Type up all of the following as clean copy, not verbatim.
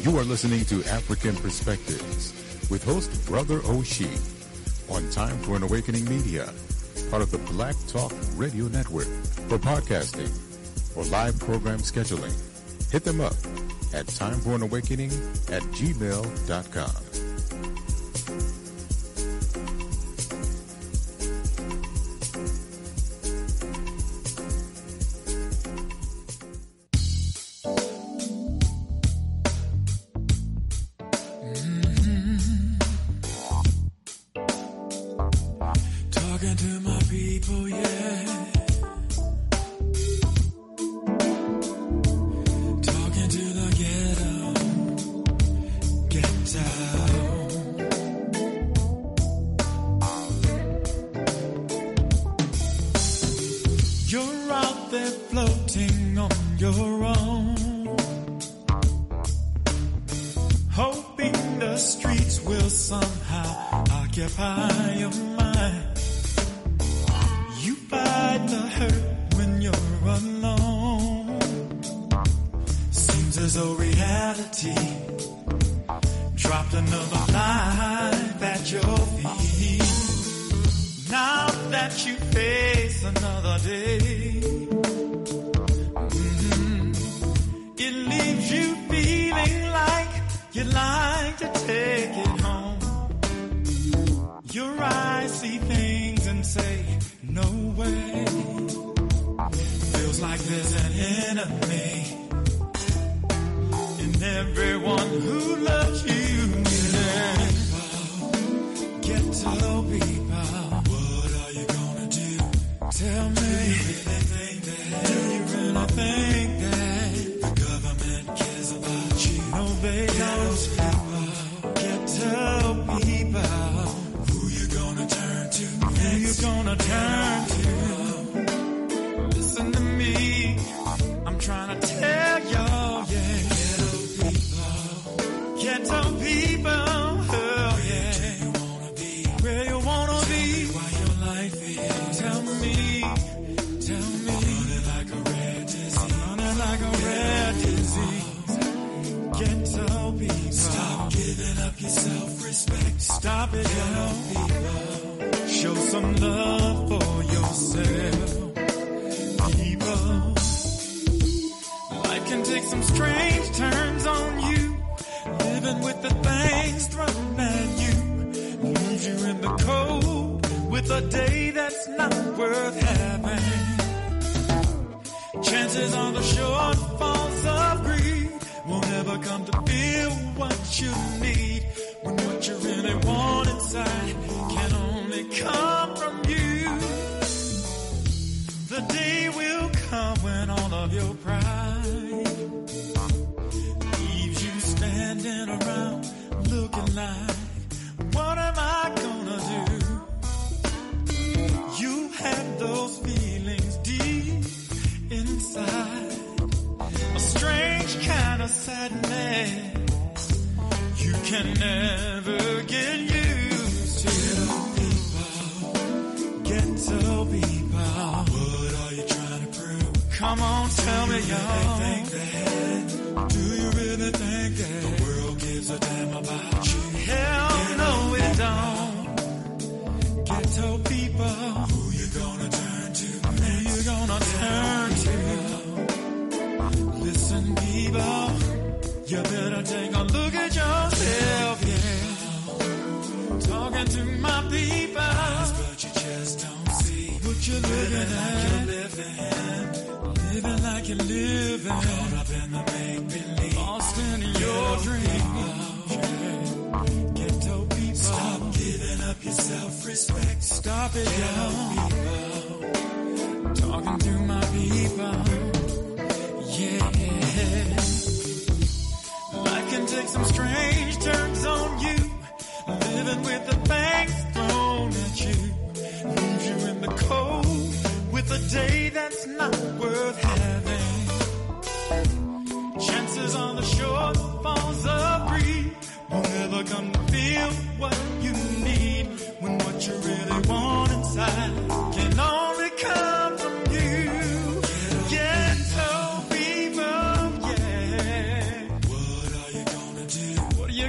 You are listening to African Perspectives with host Brother Oshie on Time for an Awakening Media, part of the Black Talk Radio Network. For podcasting or live program scheduling, hit them up at timeforanawakening@gmail.com.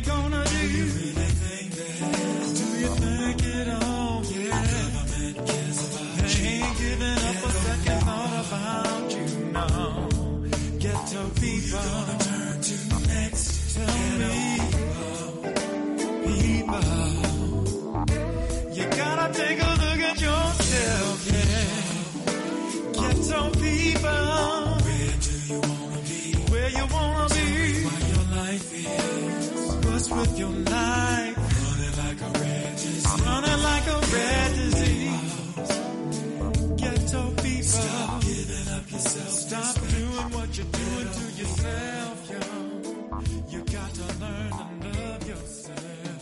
gonna do? Do you think it all? Yeah. They ain't giving up a second thought about you, no. Ghetto people, you're gonna turn to next. Tell me, people, you gotta take a look at yourself, yeah. Ghetto people, where do you wanna be? Where you wanna be? What your life is. What's with your life? Running like a red disease. Running like a red disease. Ghetto people, stop giving up yourself. Stop doing what you're doing to yourself, yo. You got to learn to love yourself.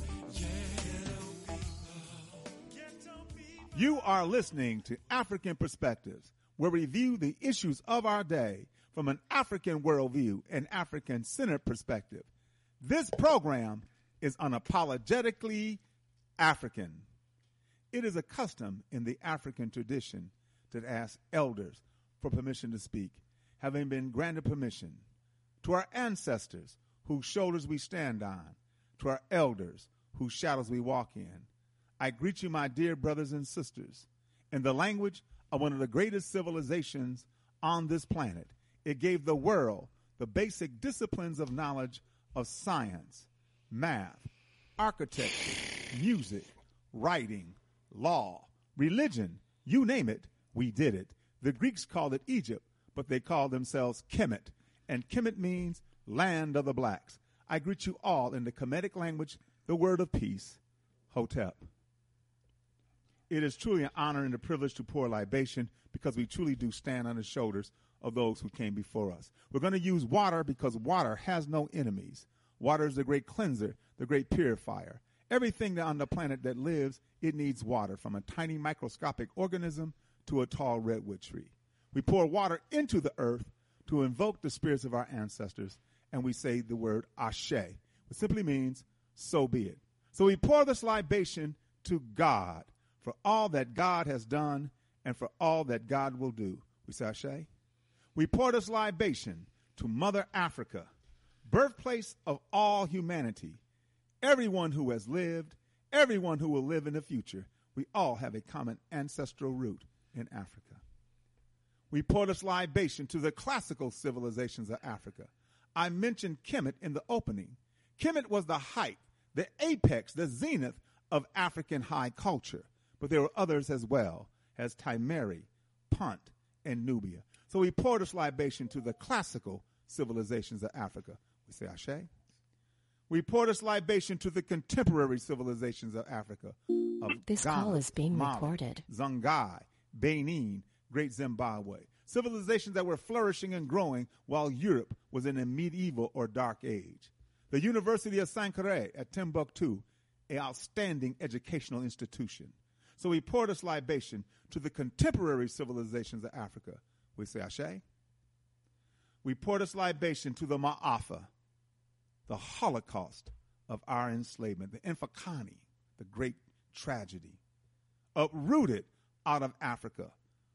Ghetto people. You are listening to African Perspectives, where we review the issues of our day from an African worldview and African-centered perspective. This program is unapologetically African. It is a custom in the African tradition to ask elders for permission to speak, having been granted permission. To our ancestors, whose shoulders we stand on, to our elders, whose shadows we walk in, I greet you, my dear brothers and sisters, in the language of one of the greatest civilizations on this planet. It gave the world the basic disciplines of knowledge of science, math, architecture, music, writing, law, religion, you name it, we did it. The Greeks called it Egypt, but they called themselves Kemet, and Kemet means land of the blacks. I greet you all in the Kemetic language, the word of peace, Hotep. It is truly an honor and a privilege to pour libation because we truly do stand on the shoulders of those who came before us. We're going to use water because water has no enemies. Water is the great cleanser, the great purifier. Everything on the planet that lives, it needs water, from a tiny microscopic organism to a tall redwood tree. We pour water into the earth to invoke the spirits of our ancestors, and we say the word Ashe, which simply means, so be it. So we pour this libation to God for all that God has done and for all that God will do. We say Ashe. We pour this libation to Mother Africa, birthplace of all humanity. Everyone who has lived, everyone who will live in the future, we all have a common ancestral root in Africa. We pour this libation to the classical civilizations of Africa. I mentioned Kemet in the opening. Kemet was the height, the apex, the zenith of African high culture. But there were others as well, as Timeri, Punt, and Nubia. So we pour this libation to the classical civilizations of Africa. We say Ashe. We pour this libation to the contemporary civilizations of Africa. This Ghana, call is being Mali, recorded. Songhai, Benin, Great Zimbabwe. Civilizations that were flourishing and growing while Europe was in a medieval or dark age. The University of Sankore at Timbuktu, an outstanding educational institution. So we pour this libation to the contemporary civilizations of Africa. We say Ashe. We pour this libation to the Ma'afa, the Holocaust of our enslavement, the Infakani, the great tragedy, uprooted out of Africa.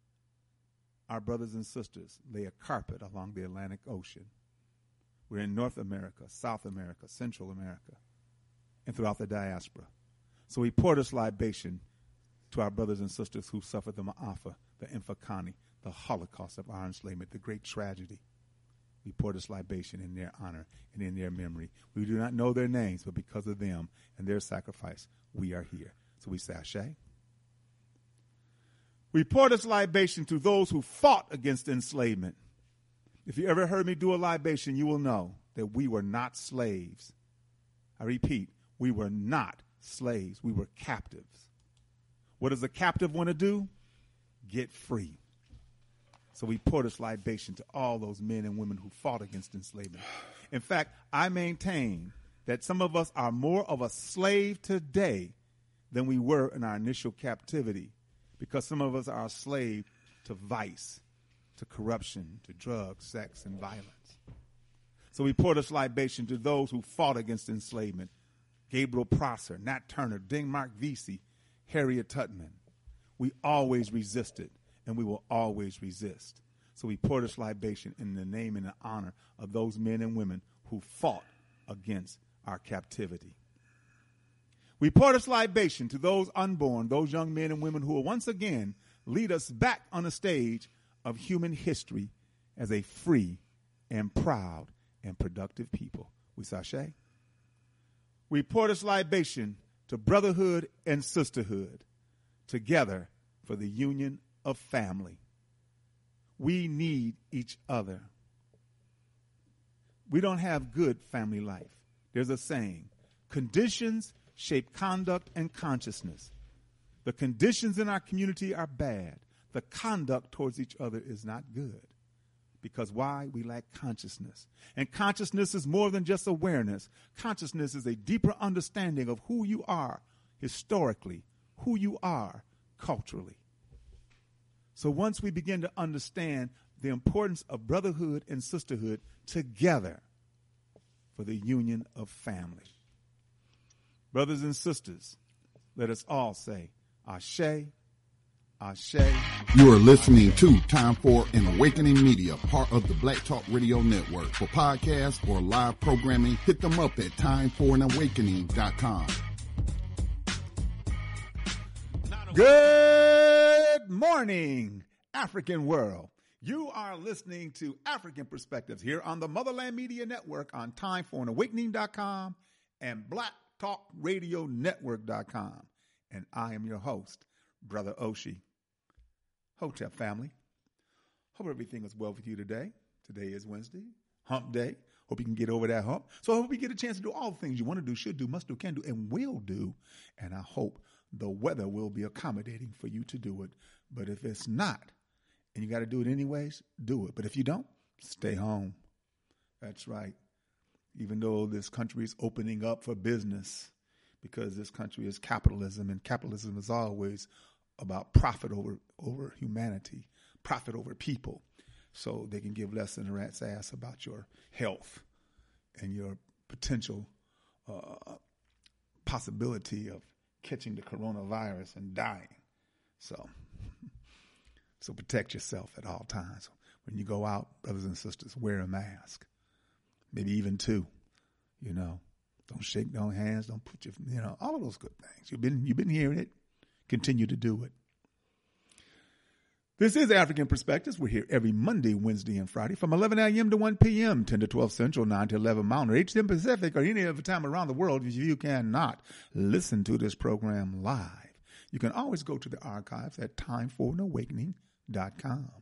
Our brothers and sisters lay a carpet along the Atlantic Ocean. We're in North America, South America, Central America, and throughout the diaspora. So we pour this libation to our brothers and sisters who suffered the Ma'afa, the Infakani, the Holocaust of our enslavement, the great tragedy. We pour this libation in their honor and in their memory. We do not know their names, but because of them and their sacrifice, we are here. So we say Ashe. We pour this libation to those who fought against enslavement. If you ever heard me do a libation, you will know that we were not slaves. I repeat, we were not slaves. We were captives. What does a captive want to do? Get free. So we pour this libation to all those men and women who fought against enslavement. In fact, I maintain that some of us are more of a slave today than we were in our initial captivity, because some of us are a slave to vice, to corruption, to drugs, sex, and violence. So we pour this libation to those who fought against enslavement. Gabriel Prosser, Nat Turner, Denmark Vesey, Harriet Tubman. We always resisted, and we will always resist. So we pour this libation in the name and the honor of those men and women who fought against our captivity. We pour this libation to those unborn, those young men and women who will once again lead us back on the stage of human history as a free and proud and productive people. We sashay. We pour this libation to brotherhood and sisterhood, together for the union of family. We need each other. We don't have good family life. There's a saying, conditions shape conduct and consciousness. The conditions in our community are bad. The conduct towards each other is not good. Because why? We lack consciousness. And consciousness is more than just awareness. Consciousness is a deeper understanding of who you are historically, who you are culturally. So once we begin to understand the importance of brotherhood and sisterhood together for the union of family. Brothers and sisters, let us all say, Ashe, Ashe. You are listening to Time for an Awakening Media, part of the Black Talk Radio Network. For podcasts or live programming, hit them up at timeforanawakening.com. Good morning, African world. You are listening to African Perspectives here on the Motherland Media Network on timeforanawakening.com and blacktalkradionetwork.com. And I am your host, Brother Oshie. Hotep family, hope everything is well with you today. Today is Wednesday, hump day. Hope you can get over that hump. So I hope you get a chance to do all the things you want to do, should do, must do, can do, and will do. And I hope the weather will be accommodating for you to do it. But if it's not, and you got to do it anyways, do it. But if you don't, stay home. That's right. Even though this country is opening up for business, because this country is capitalism, and capitalism is always about profit over humanity, profit over people, so they can give less than a rat's ass about your health and your potential possibility of catching the coronavirus and dying. So protect yourself at all times. When you go out, brothers and sisters, wear a mask, maybe even two. Don't shake no hands, don't put your, all of those good things. You've been hearing it. Continue to do it. This is African Perspectives. We're here every Monday, Wednesday, and Friday from 11 a.m. to 1 p.m., 10 to 12 Central, 9 to 11 Mountain, or 8 to 10 Pacific, or any other time around the world. If you cannot listen to this program live, you can always go to the archives at timeforanawakening.com.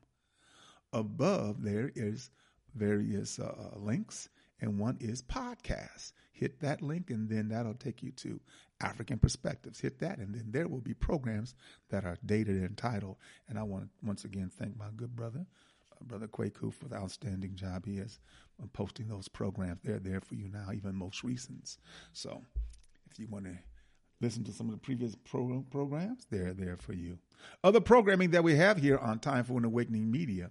Above there is various links, and one is podcasts. Hit that link, and then that'll take you to African Perspectives. Hit that, and then there will be programs that are dated and titled. And I want to once again thank my good brother, Brother Kwaku, for the outstanding job he has posting those programs. They're there for you now, even most recent. So if you want to listen to some of the previous programs, they're there for you. Other programming that we have here on Time for an Awakening Media.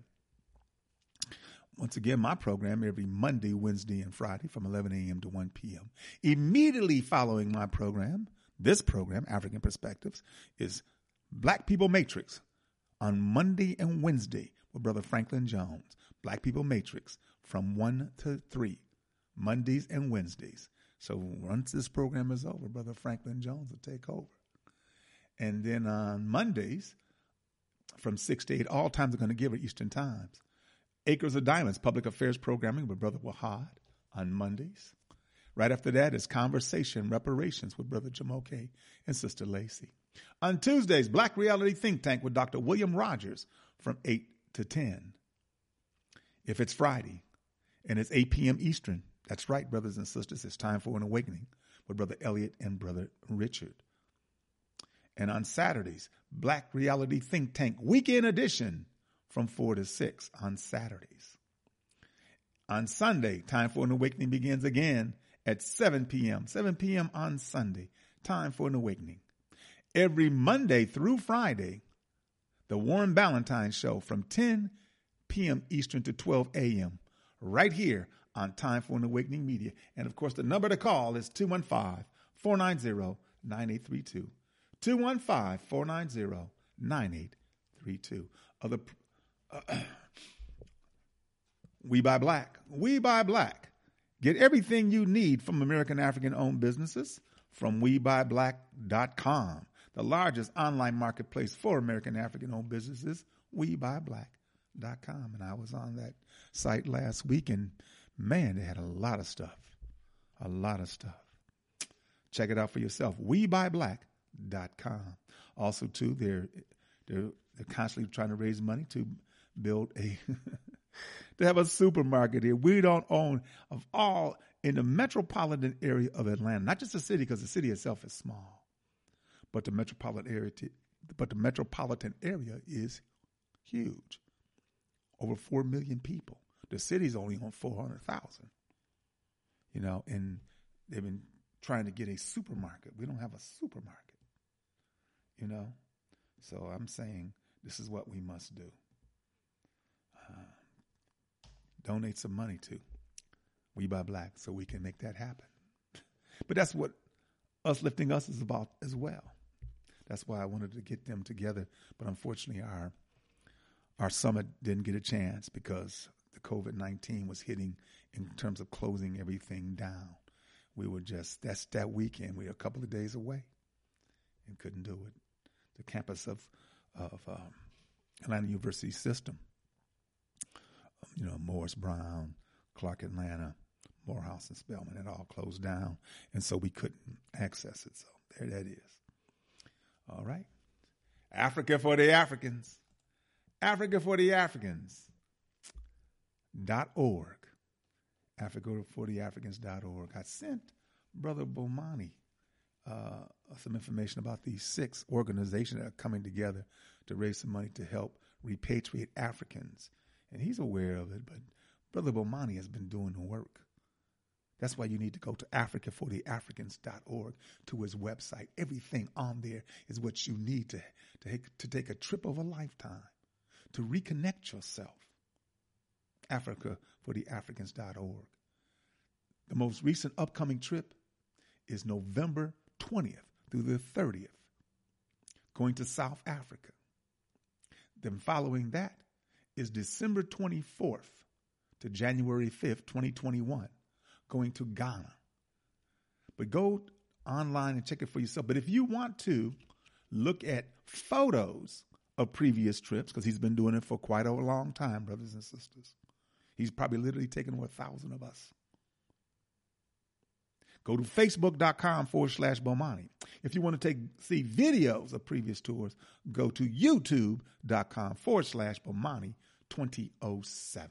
Once again, my program every Monday, Wednesday, and Friday from 11 a.m. to 1 p.m. Immediately following my program, this program, African Perspectives, is Black People Matrix on Monday and Wednesday with Brother Franklin Jones. Black People Matrix from 1 to 3, Mondays and Wednesdays. So once this program is over, Brother Franklin Jones will take over. And then on Mondays, from 6 to 8, all times are going to give it Eastern Times. Acres of Diamonds, public affairs programming with Brother Wahad on Mondays. Right after that is Conversation Reparations with Brother Jamoke and Sister Lacey. On Tuesdays, Black Reality Think Tank with Dr. William Rogers from 8 to 10. If it's Friday and it's 8 p.m. Eastern, that's right, brothers and sisters, it's Time for an Awakening with Brother Elliot and Brother Richard. And on Saturdays, Black Reality Think Tank Weekend Edition from 4 to 6 on Saturdays. On Sunday, Time for an Awakening begins again at 7 p.m. 7 p.m. on Sunday, Time for an Awakening. Every Monday through Friday, the Warren Ballantyne Show from 10 p.m. Eastern to 12 a.m. right here on Time for an Awakening Media. And, of course, the number to call is 215-490-9832. 215-490-9832. We Buy Black. We Buy Black. Get everything you need from American African-owned businesses from WeBuyBlack.com, the largest online marketplace for American African-owned businesses, WeBuyBlack.com. And I was on that site last week, and, man, they had a lot of stuff. A lot of stuff. Check it out for yourself, WeBuyBlack.com. Also, too, they're constantly trying to raise money to build to have a supermarket here. We don't own in the metropolitan area of Atlanta, not just the city, because the city itself is small, but the metropolitan area is huge. Over 4 million people. The city's only on 400,000. And they've been trying to get a supermarket. We don't have a supermarket. So I'm saying this is what we must do. Donate some money to We Buy Black so we can make that happen. But that's what Us Lifting Us is about as well. That's why I wanted to get them together. But unfortunately, our summit didn't get a chance because the COVID-19 was hitting in terms of closing everything down. We were that's that weekend. We were a couple of days away and couldn't do it. The campus of Atlanta University system, Morris Brown, Clark Atlanta, Morehouse, and Spelman, it all closed down. And so we couldn't access it. So there that is. All right. Africa for the Africans. Africa for the Africans.org. AfricaForTheAfricans.org. I sent Brother Bomani some information about these 6 organizations that are coming together to raise some money to help repatriate Africans. And he's aware of it, but Brother Bomani has been doing the work. That's why you need to go to AfricaForTheAfricans.org, to his website. Everything on there is what you need to take a trip of a lifetime, to reconnect yourself. AfricaForTheAfricans.org. The most recent upcoming trip is November 20th through the 30th, going to South Africa. Then following that is December 24th to January 5th, 2021, going to Ghana. But go online and check it for yourself. But if you want to look at photos of previous trips, because he's been doing it for quite a long time, brothers and sisters. He's probably literally taken 1,000 of us. Go to Facebook.com/Bomani. If you want to see videos of previous tours, go to YouTube.com/Bomani 2007.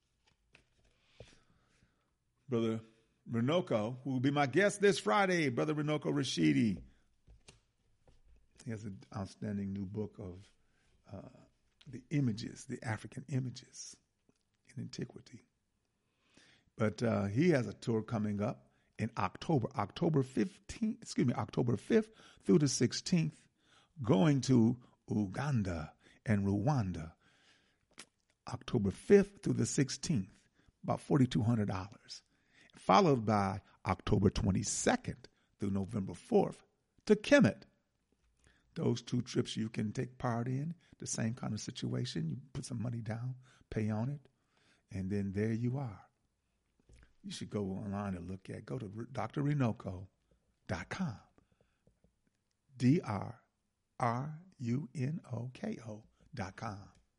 Brother Runoko, who will be my guest this Friday, Brother Runoko Rashidi. He has an outstanding new book of the African images in antiquity. But he has a tour coming up in October 5th through the 16th, going to Uganda and Rwanda. October 5th through the 16th, about $4,200. Followed by October 22nd through November 4th to Kemet. Those 2 trips you can take part in, the same kind of situation. You put some money down, pay on it, and then there you are. You should go online and go to drrunoko.com. DRRUNOKO.com.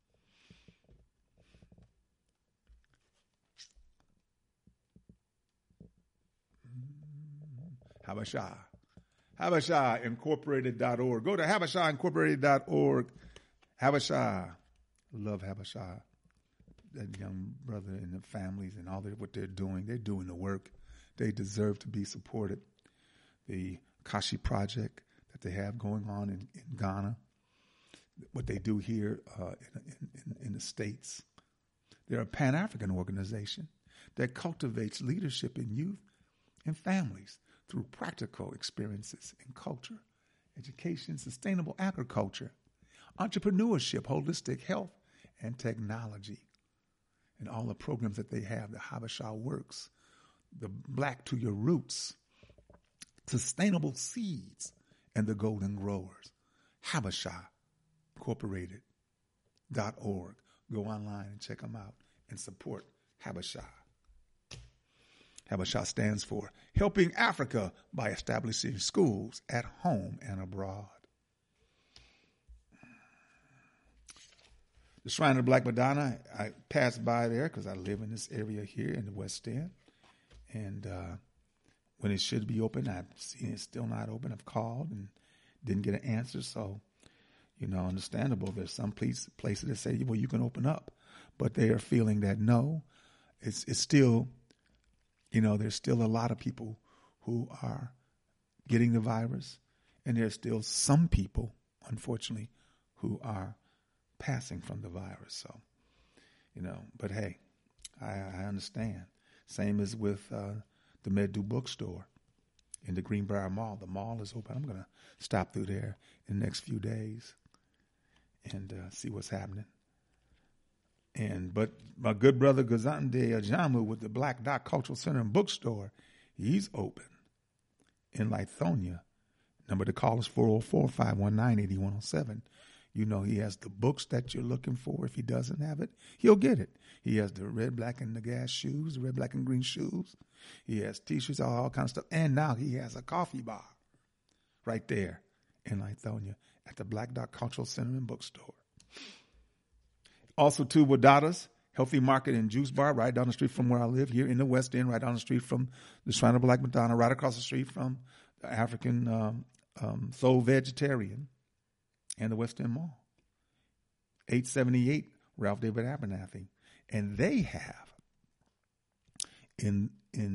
Habashah.Incorporated.org. Go to Habashah.Incorporated.org. Habashah. Love Habashah. That young brother and the families and all what they're doing the work. They deserve to be supported. The Kashi Project that they have going on in Ghana, what they do here in the States. They're a Pan-African organization that cultivates leadership in youth and families through practical experiences in culture, education, sustainable agriculture, entrepreneurship, holistic health, and technology. And all the programs that they have, the Habashah Works, the Black to Your Roots, Sustainable Seeds, and the Golden Growers. Habashah Incorporated.org. Go online and check them out and support Habashah. Habesha stands for Helping Africa by Establishing Schools at Home and Abroad. The Shrine of the Black Madonna, I passed by there because I live in this area here in the West End. And when it should be open, I've seen it's still not open. I've called and didn't get an answer. So, understandable. There's some places that say, well, you can open up. But they are feeling that no, it's still, there's still a lot of people who are getting the virus. And there's still some people, unfortunately, who are passing from the virus. So, but hey, I understand. Same as with the Medu bookstore in the Greenbrier Mall. The mall is open. I'm going to stop through there in the next few days and see what's happening. But my good brother Gazande Ajamu with the Black Dot Cultural Center and Bookstore, he's open in Lithonia. Number to call is 404-519-8107. He has the books that you're looking for. If he doesn't have it, he'll get it. He has the red, black, and the gas shoes, the red, black, and green shoes. He has T-shirts, all kinds of stuff. And now he has a coffee bar right there in Lithonia at the Black Dot Cultural Center and Bookstore. Also, two Wadadas, Healthy Market and Juice Bar, right down the street from where I live here in the West End, right down the street from the Shrine of Black Madonna, right across the street from the African Soul Vegetarian and the West End Mall. 878 Ralph David Abernathy. And they have in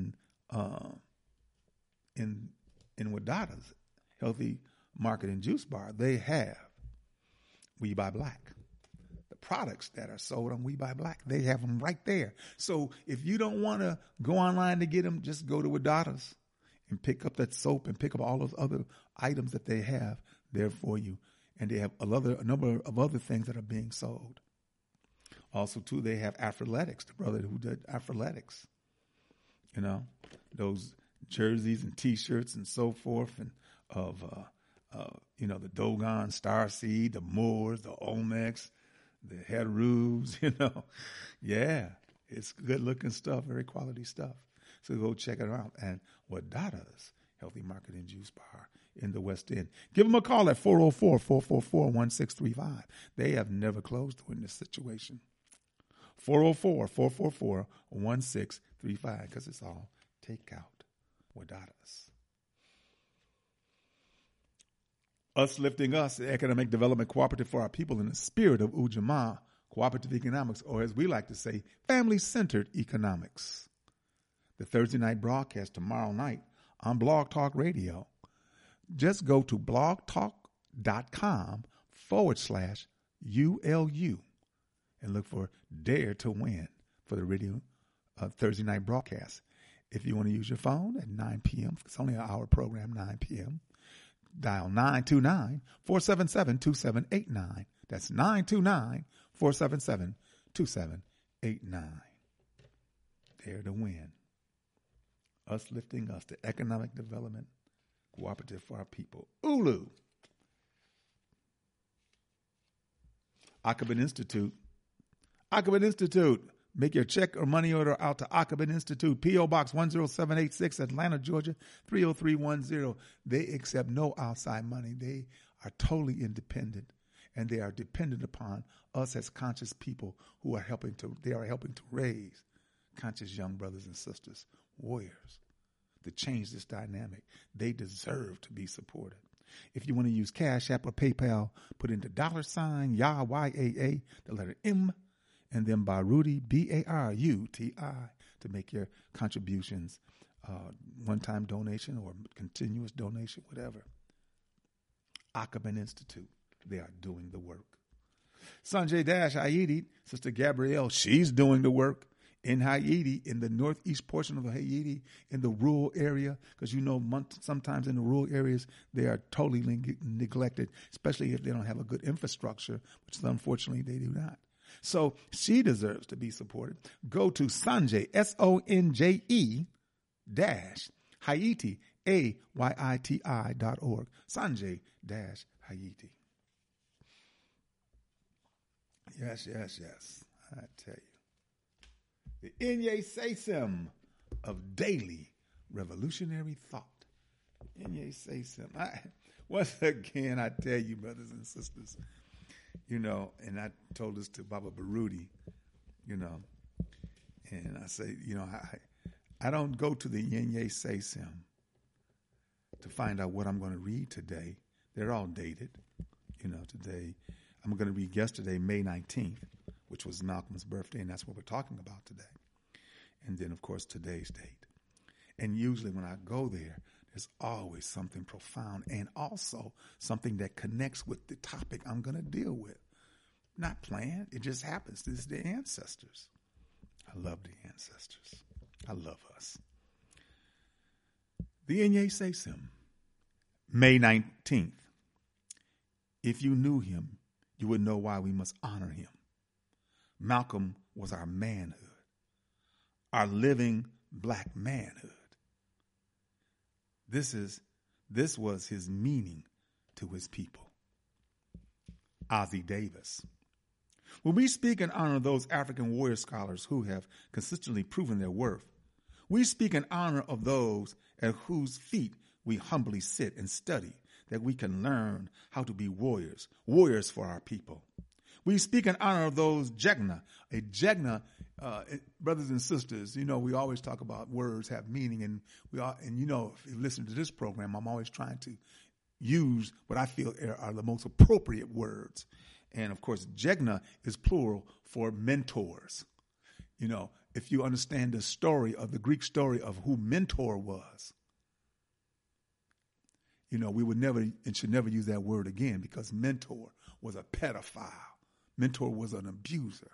Wadada's Healthy Market and Juice Bar, they have We Buy Black. The products that are sold on We Buy Black, they have them right there. So if you don't want to go online to get them, just go to Wadada's and pick up that soap and pick up all those other items that they have there for you. And they have a number of other things that are being sold. Also, too, they have Afroletics, the brother who did Afroletics. Those jerseys and T-shirts and so forth, and of the Dogon, Starseed, the Moors, the Olmecs, the Herus, Yeah, it's good-looking stuff, very quality stuff. So go check it out. And Wadada's Healthy Market and Juice Bar in the West End. Give them a call at 404-444-1635. They have never closed during this situation. 404-444-1635, because it's all takeout. Wadadas. Us Lifting Us, the Economic Development Cooperative for our people in the spirit of Ujamaa, cooperative economics, or as we like to say, family-centered economics. The Thursday night broadcast tomorrow night on Blog Talk Radio. Just go to blogtalk.com/ULU and look for Dare to Win for the radio Thursday night broadcast. If you want to use your phone at 9 p.m., it's only an hour program, 9 p.m., dial 929-477-2789. That's 929-477-2789. Dare to Win. Us Lifting Us, the Economic Development Cooperative for our people. ULU. Akabin Institute. Akabin Institute. Make your check or money order out to Akabin Institute, P.O. Box 10786, Atlanta, Georgia, 30310. They accept no outside money. They are totally independent, and they are dependent upon us as conscious people who are helping to raise conscious young brothers and sisters, warriors, to change this dynamic. They deserve to be supported. If you want to use Cash App or PayPal, put in the $ YAA, Y-A-A, the letter M, and then Baruti, B-A-R-U-T-I, to make your contributions, one-time donation or continuous donation, whatever. Akabin Institute, they are doing the work. Sanjay Dash Haiti, Sister Gabrielle, she's doing the work in Haiti, in the northeast portion of Haiti, in the rural area, because sometimes in the rural areas they are totally neglected, especially if they don't have a good infrastructure, which unfortunately they do not. So she deserves to be supported. Go to Sanjay, S-O-N-J-E dash Haiti, AYITI.org. Sanjay dash Haiti. Yes. I tell you. The Inye Sesim of daily revolutionary thought. And you say something. Once again, I tell you, brothers and sisters, and I told this to Baba Baruti, and I say, I don't go to the Yenye Say Sim to find out what I'm going to read today. They're all dated. Today, I'm going to read yesterday, May 19th, which was Malcolm's birthday, and that's what we're talking about today. And then, of course, today's date. And usually when I go there, there's always something profound and also something that connects with the topic I'm going to deal with. Not planned. It just happens. This is the ancestors. I love the ancestors. I love us. The Yenye Say Sim, May 19th. If you knew him, you would know why we must honor him. Malcolm was our manhood, our living black manhood. This was his meaning to his people. Ossie Davis. When we speak in honor of those African warrior scholars who have consistently proven their worth, we speak in honor of those at whose feet we humbly sit and study, that we can learn how to be warriors for our people. We speak in honor of those Jegna. A Jegna, brothers and sisters, we always talk about words have meaning, and if you listen to this program, I'm always trying to use what I feel are the most appropriate words. And of course, Jegna is plural for mentors. If you understand the story of the Greek story of who Mentor was, we would never and should never use that word again, because Mentor was a pedophile. Mentor was an abuser.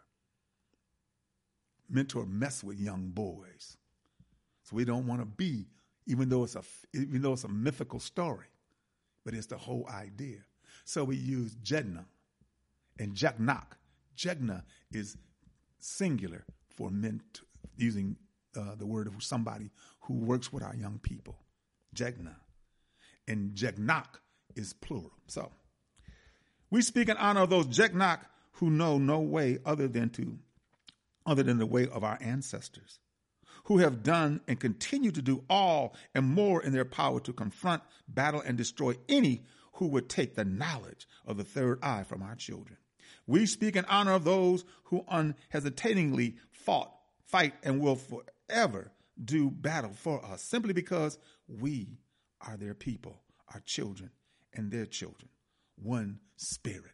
Mentor messed with young boys. So we don't want to be, even though it's a mythical story, but it's the whole idea. So we use Jegna and Jegnak. Jegna is singular for using the word of somebody who works with our young people. Jegna. And Jegnak is plural. So we speak in honor of those Jegnak who know no way other than the way of our ancestors, who have done and continue to do all and more in their power to confront, battle, and destroy any who would take the knowledge of the third eye from our children. We speak in honor of those who unhesitatingly fight, and will forever do battle for us, simply because we are their people, our children, and their children, one spirit.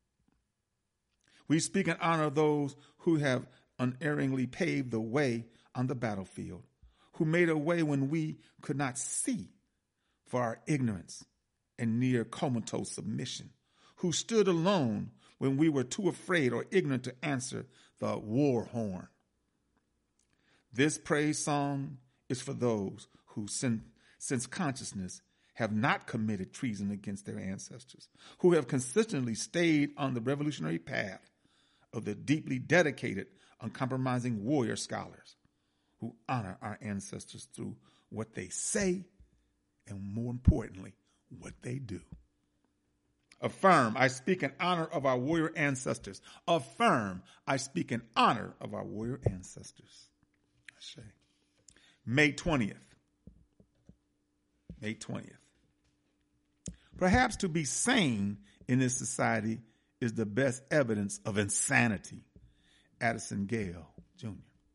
We speak in honor of those who have unerringly paved the way on the battlefield, who made a way when we could not see for our ignorance and near comatose submission, who stood alone when we were too afraid or ignorant to answer the war horn. This praise song is for those who, since consciousness, have not committed treason against their ancestors, who have consistently stayed on the revolutionary path of the deeply dedicated, uncompromising warrior scholars who honor our ancestors through what they say and, more importantly, what they do. Affirm, I speak in honor of our warrior ancestors. Affirm, I speak in honor of our warrior ancestors. May 20th. May 20th. Perhaps to be sane in this society is the best evidence of insanity. Addison Gale, Jr.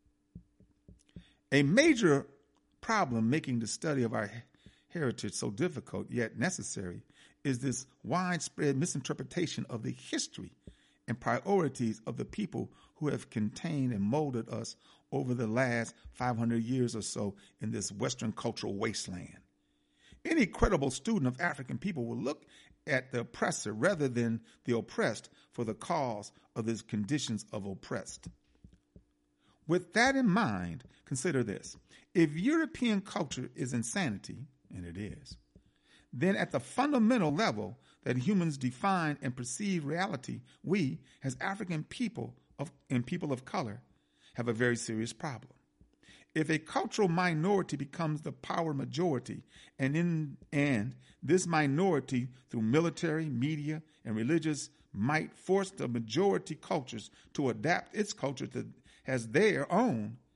A major problem making the study of our heritage so difficult yet necessary is this widespread misinterpretation of the history and priorities of the people who have contained and molded us over the last 500 years or so in this Western cultural wasteland. Any credible student of African people will look at the oppressor rather than the oppressed for the cause of these conditions of oppressed. With that in mind, consider this. If European culture is insanity, and it is, then at the fundamental level that humans define and perceive reality, we, as African people and people of color, have a very serious problem. If a cultural minority becomes the power majority, and this minority, through military, media, and religious might, force the majority cultures to adapt its culture as their own,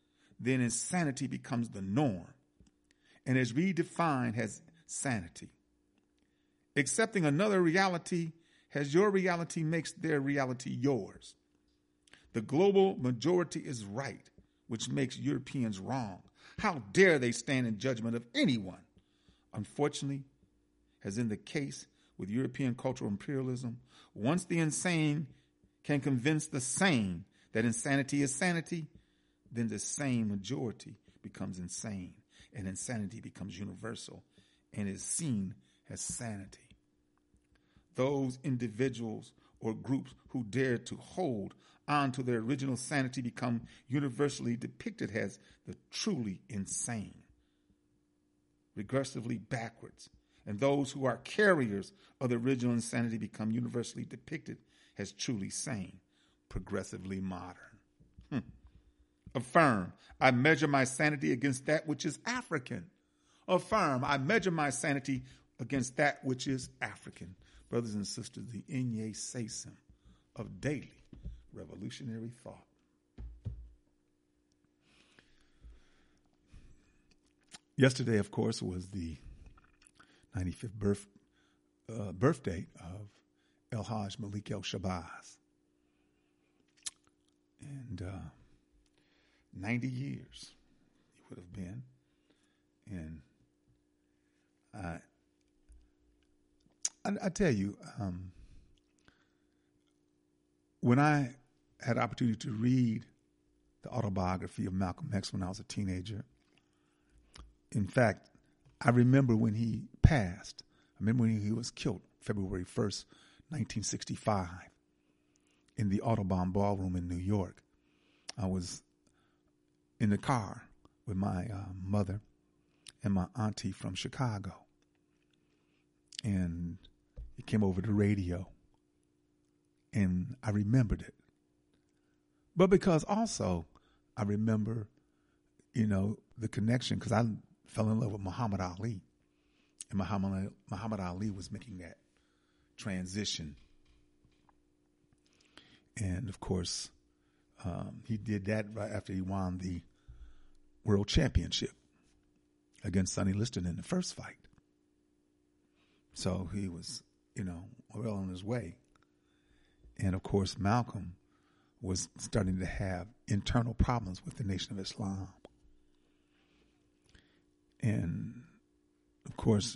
then insanity becomes the norm and is redefined as sanity. Accepting another reality as your reality makes their reality yours. The global majority is right, which makes Europeans wrong. How dare they stand in judgment of anyone? Unfortunately, as in the case with European cultural imperialism, once the insane can convince the sane that insanity is sanity, then the sane majority becomes insane, and insanity becomes universal and is seen as sanity. Those individuals or groups who dare to hold on to their original sanity become universally depicted as the truly insane, regressively backwards. And those who are carriers of the original insanity become universally depicted as truly sane, progressively modern. Affirm, I measure my sanity against that which is African. Affirm, I measure my sanity against that which is African. Brothers and sisters, the Inye Sasim of daily revolutionary thought. Yesterday, of course, was the 95th birthday of El Hajj Malik El Shabazz. And 90 years he would have been. And I tell you, when I had the opportunity to read the autobiography of Malcolm X when I was a teenager, in fact, I remember when he passed. I remember when he was killed, February 1st, 1965, in the Audubon Ballroom in New York. I was in the car with my mother and my auntie from Chicago. And it came over the radio. And I remembered it. But because also I remember, the connection, because I fell in love with Muhammad Ali. And Muhammad Ali was making that transition. And, of course, he did that right after he won the world championship against Sonny Liston in the first fight. So he was, well on his way. And, of course, Malcolm was starting to have internal problems with the Nation of Islam. And, of course,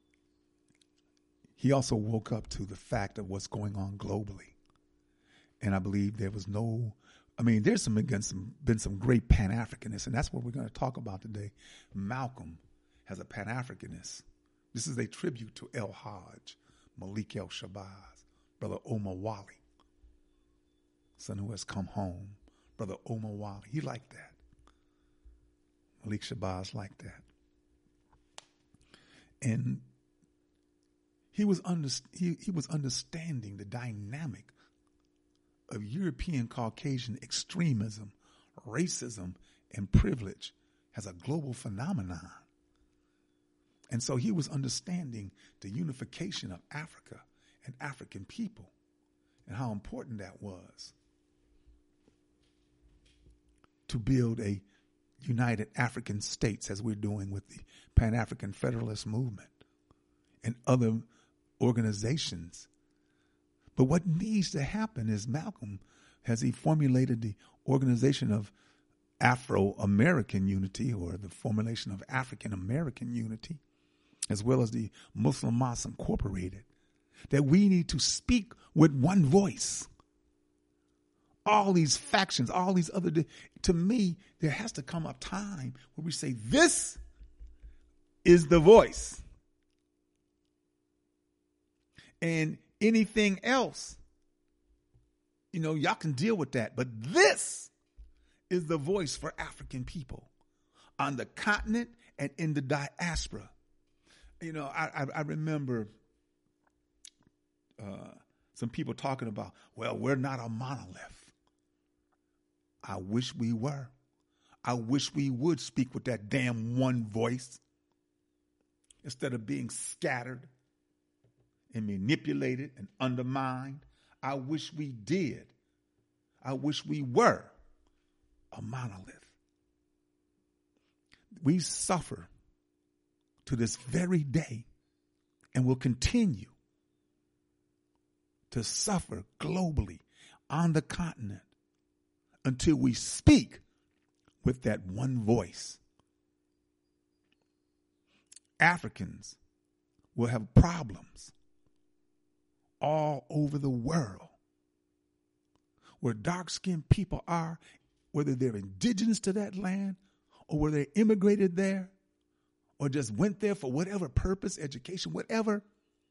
he also woke up to the fact of what's going on globally. And I believe there was there's been some great Pan-Africanists, and that's what we're going to talk about today. Malcolm has a Pan-Africanist. This is a tribute to El Hajj Malik El Shabazz, Brother Omar Wali, son who has come home. Brother Omar Wali, he liked that. Malik Shabazz liked that. And he was understanding the dynamic of European Caucasian extremism, racism, and privilege as a global phenomenon. And so he was understanding the unification of Africa and African people and how important that was to build a united African states, as we're doing with the Pan-African Federalist Movement and other organizations. But what needs to happen is Malcolm, has he formulated the organization of Afro-American unity, or the formulation of African-American unity, as well as the Muslim Mosque Incorporated, that we need to speak with one voice. All these factions, all these other, to me, there has to come a time where we say, this is the voice. And anything else, y'all can deal with that. But this is the voice for African people on the continent and in the diaspora. I remember some people talking about, well, we're not a monolith. I wish we were. I wish we would speak with that damn one voice instead of being scattered and manipulated and undermined. I wish we did. I wish we were a monolith. We suffer to this very day and will continue to suffer globally on the continent until we speak with that one voice. Africans will have problems all over the world where dark-skinned people are, whether they're indigenous to that land or whether they immigrated there or just went there for whatever purpose, education, whatever.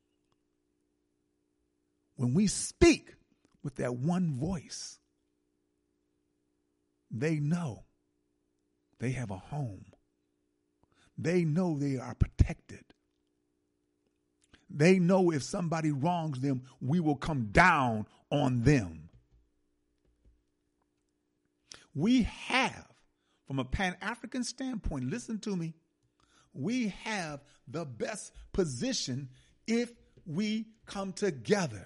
When we speak with that one voice, they know they have a home. They know they are protected. They know if somebody wrongs them, we will come down on them. We have, from a Pan-African standpoint, listen to me, we have the best position if we come together.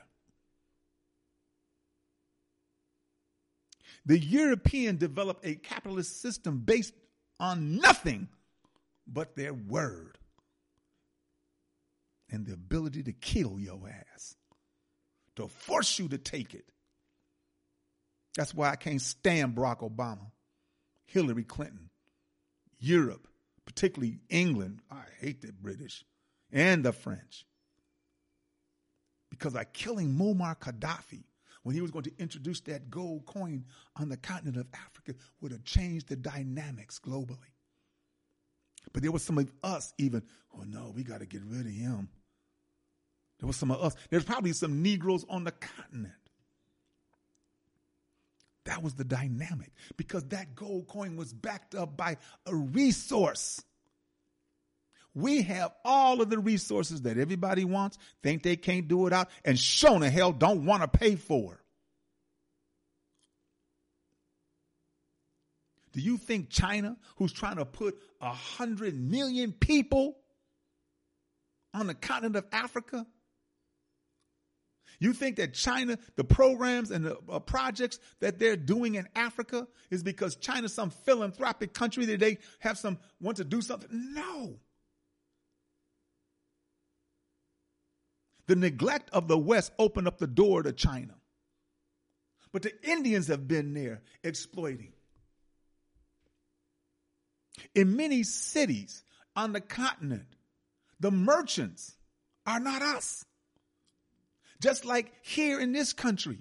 The European developed a capitalist system based on nothing but their word and the ability to kill your ass, to force you to take it. That's why I can't stand Barack Obama, Hillary Clinton, Europe, particularly England. I hate the British and the French because they're killing Muammar Gaddafi when he was going to introduce that gold coin on the continent of Africa would have changed the dynamics globally. But there was some of us even, oh no, we got to get rid of him. There was some of us. There's probably some Negroes on the continent. That was the dynamic because that gold coin was backed up by a resource. We have all of the resources that everybody wants, think they can't do it out, and sure the hell don't want to pay for. Do you think China, who's trying to put 100 million people on the continent of Africa, you think that China, the programs and the projects that they're doing in Africa is because China's some philanthropic country that they have want to do something? No. The neglect of the West opened up the door to China. But the Indians have been there exploiting. In many cities on the continent, the merchants are not us. Just like here in this country.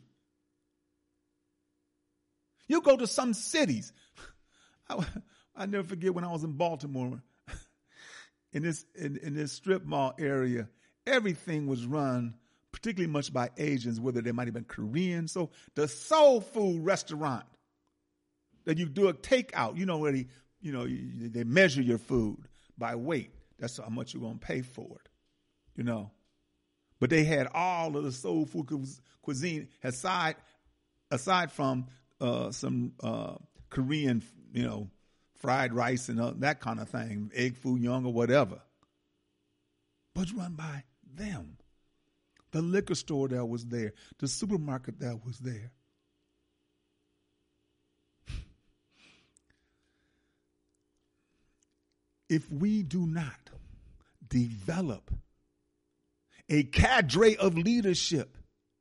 You go to some cities. I never forget when I was in Baltimore, in this strip mall area, everything was run particularly much by Asians, whether they might have been Korean. So the soul food restaurant that you do a takeout, where they measure your food by weight. That's how much you're going to pay for it, But they had all of the soul food cuisine aside from some Korean, fried rice and that kind of thing, egg foo young or whatever. But run by them. The liquor store that was there, the supermarket that was there. If we do not develop a cadre of leadership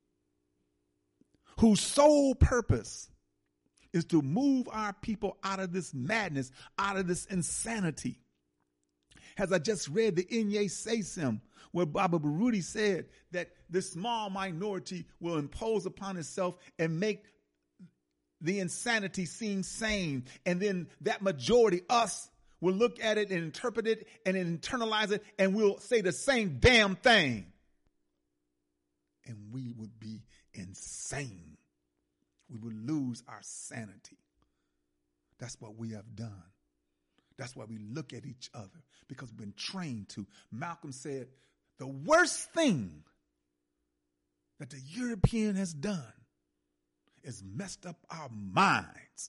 whose sole purpose is to move our people out of this madness, out of this insanity. As I just read the Inye Seisim, where Baba Baruti said that this small minority will impose upon itself and make the insanity seem sane. And then that majority, us, will look at it and interpret it and internalize it, and we'll say the same damn thing. And we would be insane. We would lose our sanity. That's what we have done. That's why we look at each other, because we've been trained to. Malcolm said, the worst thing that the European has done is messed up our minds.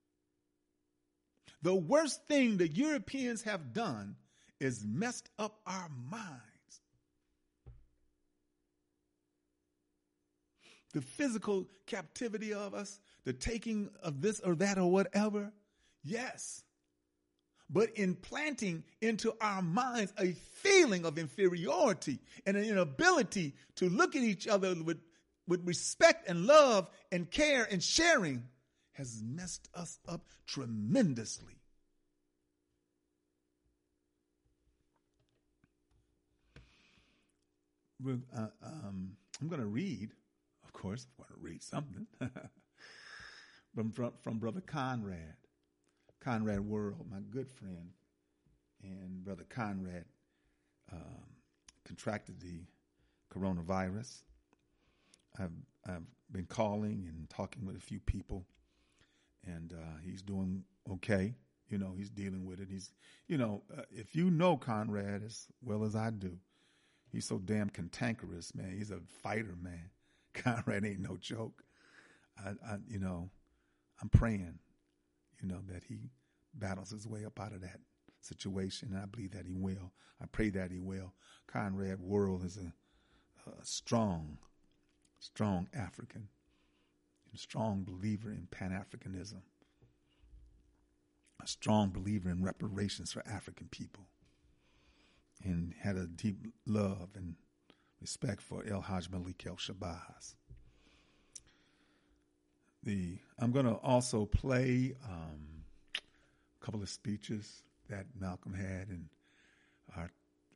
The worst thing the Europeans have done is messed up our minds. The physical captivity of us, the taking of this or that or whatever, yes. but implanting into our minds a feeling of inferiority and an inability to look at each other with respect and love and care and sharing has messed us up tremendously. I'm going to read, of course, I want to read something from Brother Conrad World, my good friend. And Brother Conrad contracted the coronavirus. I've been calling and talking with a few people, and he's doing okay. You know, he's dealing with it. He's, if you know Conrad as well as I do, he's so damn cantankerous, man. He's a fighter, man. Conrad ain't no joke. I'm praying, that he battles his way up out of that situation, and I believe that he will. I pray that he will. Conrad World is a strong African, a strong believer in Pan-Africanism, a strong believer in reparations for African people, and had a deep love and respect for El Hajj Malik El Shabazz. I'm going to also play a couple of speeches that Malcolm had, and our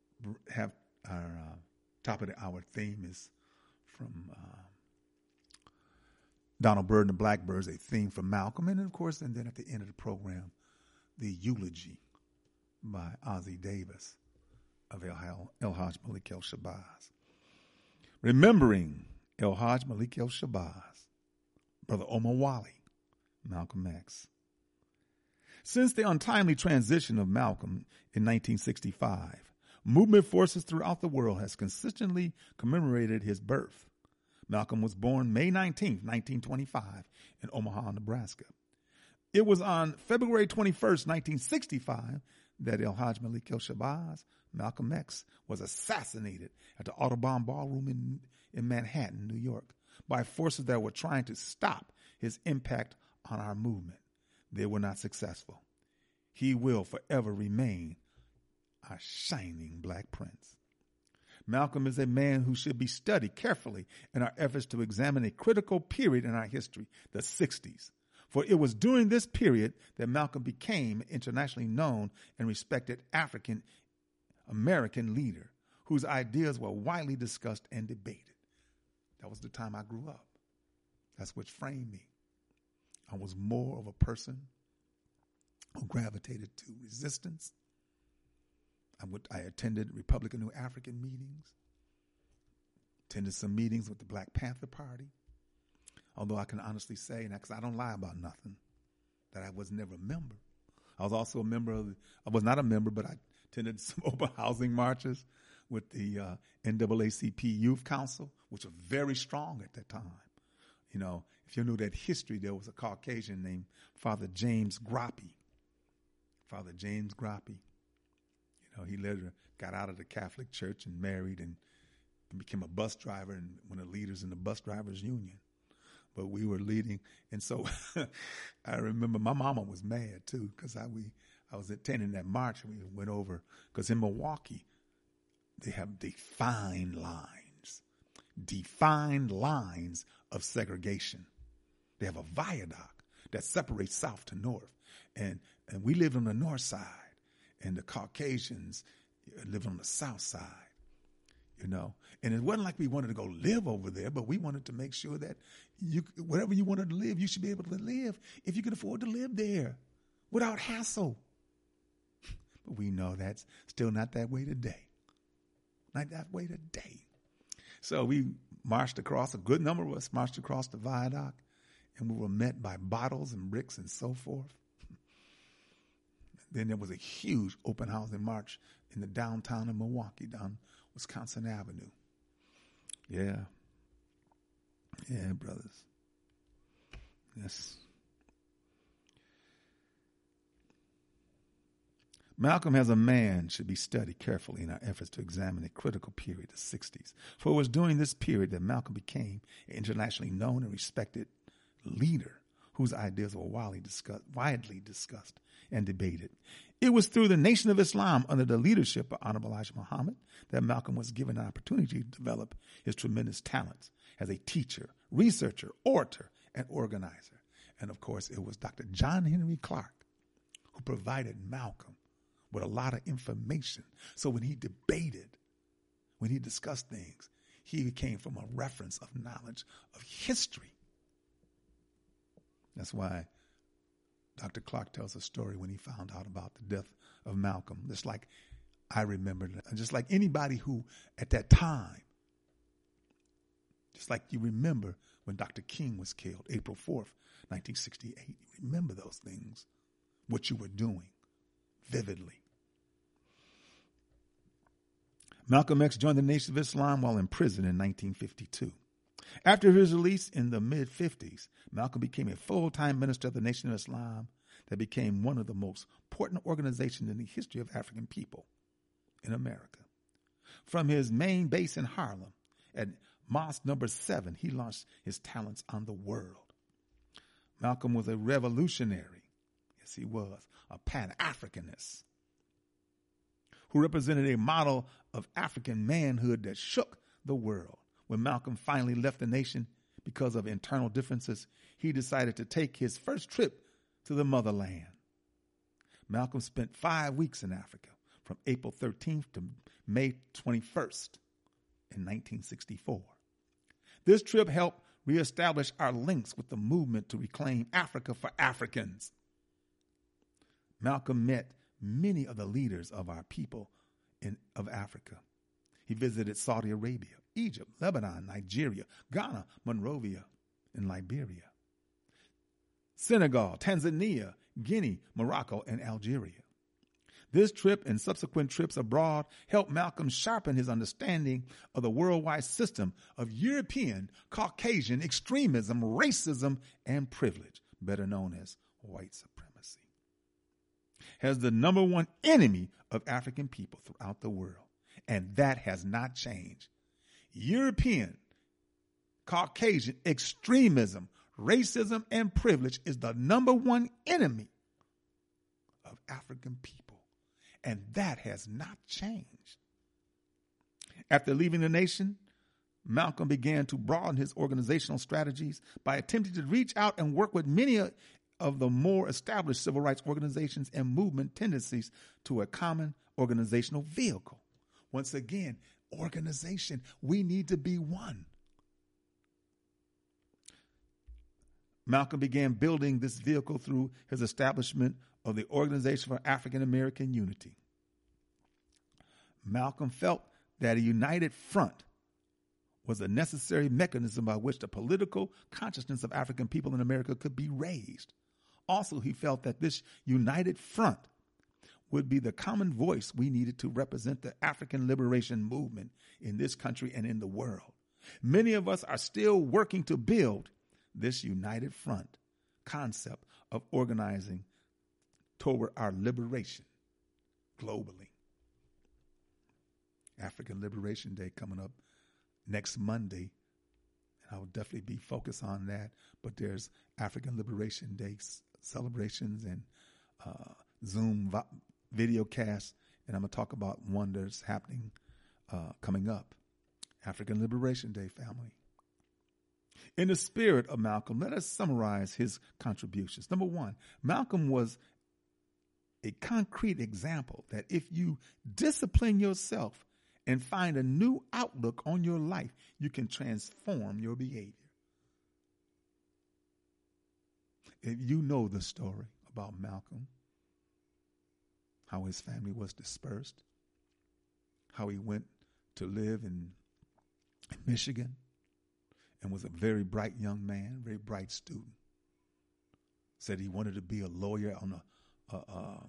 top of the hour theme is from Donald Byrd and the Blackbirds, a theme from Malcolm, and of course, and then at the end of the program, the eulogy by Ossie Davis of El Hajj Malik El Shabazz. Remembering El Hajj Malik El Shabazz, Brother Omar Wali, Malcolm X. Since the untimely transition of Malcolm in 1965, movement forces throughout the world has consistently commemorated his birth. Malcolm was born May 19, 1925, in Omaha, Nebraska. It was on February 21, 1965, that El Hajj Malik El Shabazz, Malcolm X, was assassinated at the Audubon Ballroom in Manhattan, New York, by forces that were trying to stop his impact on our movement. They were not successful. He will forever remain our shining black prince. Malcolm is a man who should be studied carefully in our efforts to examine a critical period in our history, the 60s. For it was during this period that Malcolm became an internationally known and respected African American leader whose ideas were widely discussed and debated. That was the time I grew up. That's what framed me. I was more of a person who gravitated to resistance. I attended Republican New African meetings, attended some meetings with the Black Panther Party. Although I can honestly say, because I don't lie about nothing, that I was never a member. I was also a member I was not a member, but I attended some open housing marches with the NAACP Youth Council, which was very strong at that time. If you knew that history, there was a Caucasian named Father James Groppe. Father James Groppe. He later got out of the Catholic Church and married and became a bus driver and one of the leaders in the bus drivers union. But we were leading. And so I remember my mama was mad too, because I was attending that march, and we went over, because in Milwaukee, they have defined lines of segregation. They have a viaduct that separates south to north. And we lived on the north side, and the Caucasians lived on the south side, And it wasn't like we wanted to go live over there, but we wanted to make sure that wherever you wanted to live, you should be able to live if you could afford to live there without hassle. But we know that's still not that way today. Not that way today. So we marched across, a good number of us marched across the viaduct, and we were met by bottles and bricks and so forth. Then there was a huge open housing march in the downtown of Milwaukee, down Wisconsin Avenue. Yeah. Yeah, brothers. Yes. Malcolm as a man should be studied carefully in our efforts to examine a critical period, the 60s. For it was during this period that Malcolm became an internationally known and respected leader whose ideas were widely discussed and debated. It was through the Nation of Islam under the leadership of Honorable Elijah Muhammad that Malcolm was given an opportunity to develop his tremendous talents as a teacher, researcher, orator, and organizer. And of course, it was Dr. John Henry Clark who provided Malcolm with a lot of information. So when he debated, when he discussed things, he came from a reference of knowledge of history. That's why Dr. Clark tells a story when he found out about the death of Malcolm. Just like I remembered, just like anybody who at that time, just like you remember when Dr. King was killed, April 4th, 1968. You remember those things, what you were doing vividly. Malcolm X joined the Nation of Islam while in prison in 1952. After his release in the mid-50s, Malcolm became a full-time minister of the Nation of Islam that became one of the most important organizations in the history of African people in America. From his main base in Harlem at Mosque Number 7, he launched his talents on the world. Malcolm was a revolutionary. Yes, he was. A Pan-Africanist who represented a model of African manhood that shook the world. When Malcolm finally left the nation because of internal differences, he decided to take his first trip to the motherland. Malcolm spent 5 weeks in Africa from April 13th to May 21st in 1964. This trip helped reestablish our links with the movement to reclaim Africa for Africans. Malcolm met many of the leaders of our people of Africa. He visited Saudi Arabia, Egypt, Lebanon, Nigeria, Ghana, Monrovia, and Liberia, Senegal, Tanzania, Guinea, Morocco, and Algeria. This trip and subsequent trips abroad helped Malcolm sharpen his understanding of the worldwide system of European, Caucasian extremism, racism, and privilege, better known as white supremacy, as the number one enemy of African people throughout the world. And that has not changed. European, Caucasian extremism, racism, and privilege is the number one enemy of African people. And that has not changed. After leaving the nation, Malcolm began to broaden his organizational strategies by attempting to reach out and work with many of the more established civil rights organizations and movement tendencies to a common organizational vehicle. Once again, organization, we need to be one. Malcolm began building this vehicle through his establishment of the Organization for African American Unity. Malcolm felt that a united front was a necessary mechanism by which the political consciousness of African people in America could be raised. Also, he felt that this united front would be the common voice we needed to represent the African liberation movement in this country and in the world. Many of us are still working to build this united front concept of organizing toward our liberation globally. African Liberation Day coming up next Monday, and I will definitely be focused on that. But there's African Liberation Day celebrations and Zoom video casts, and I'm going to talk about one that's happening coming up. African Liberation Day, family. In the spirit of Malcolm, let us summarize his contributions. Number one, Malcolm was a concrete example that if you discipline yourself and find a new outlook on your life, you can transform your behavior. If you know the story about Malcolm, how his family was dispersed, how he went to live in Michigan and was a very bright young man, very bright student. Said he wanted to be a lawyer on a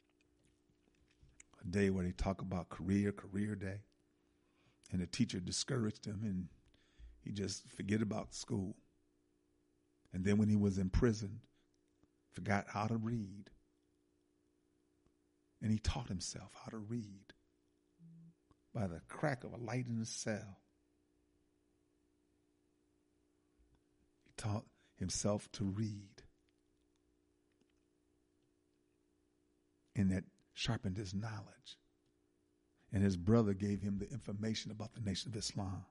day where they talk about career day. And the teacher discouraged him and he just forget about school. And then when he was in prison, forgot how to read. And he taught himself how to read by the crack of a light in his cell. He taught himself to read. And that sharpened his knowledge. And his brother gave him the information about the Nation of Islam.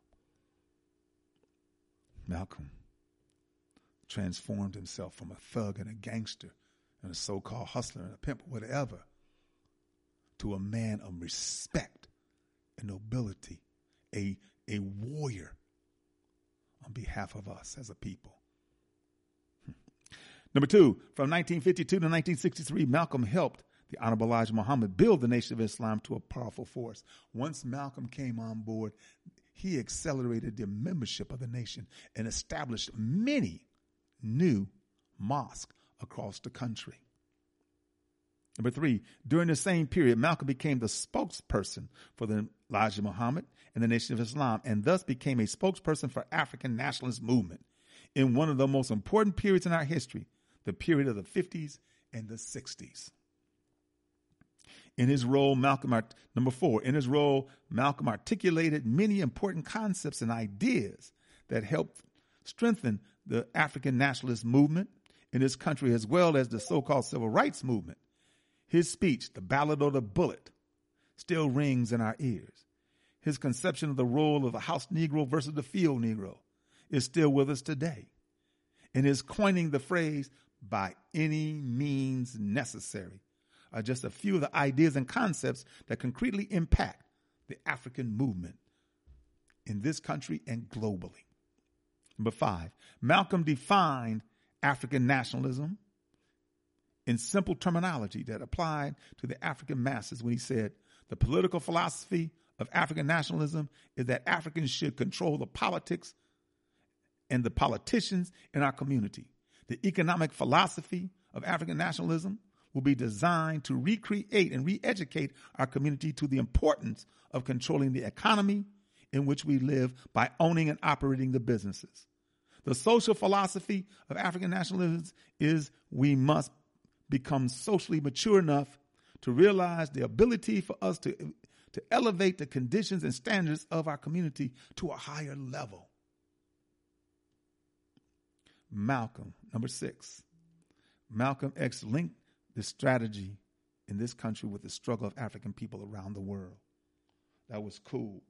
Malcolm transformed himself from a thug and a gangster and a so-called hustler and a pimp, whatever, to a man of respect and nobility, a warrior on behalf of us as a people. Number two, from 1952 to 1963, Malcolm helped the Honorable Elijah Muhammad build the Nation of Islam to a powerful force. Once Malcolm came on board, he accelerated the membership of the nation and established many new mosques across the country. Number three, during the same period, Malcolm became the spokesperson for the Elijah Muhammad and the Nation of Islam, and thus became a spokesperson for African nationalist movement in one of the most important periods in our history, the period of the 50s and the 60s. In his role, Malcolm articulated many important concepts and ideas that helped strengthen the African nationalist movement in this country, as well as the so-called civil rights movement. His speech, The Ballad of the Bullet, still rings in our ears. His conception of the role of the house Negro versus the field Negro is still with us today. And his coining the phrase, by any means necessary, are just a few of the ideas and concepts that concretely impact the African movement in this country and globally. Number five, Malcolm defined African nationalism in simple terminology that applied to the African masses when he said, the political philosophy of African nationalism is that Africans should control the politics and the politicians in our community. The economic philosophy of African nationalism will be designed to recreate and re-educate our community to the importance of controlling the economy in which we live by owning and operating the businesses. The social philosophy of African nationalism is we must become socially mature enough to realize the ability for us to elevate the conditions and standards of our community to a higher level. Malcolm, number six, Malcolm X linked the strategy in this country with the struggle of African people around the world. That was cool.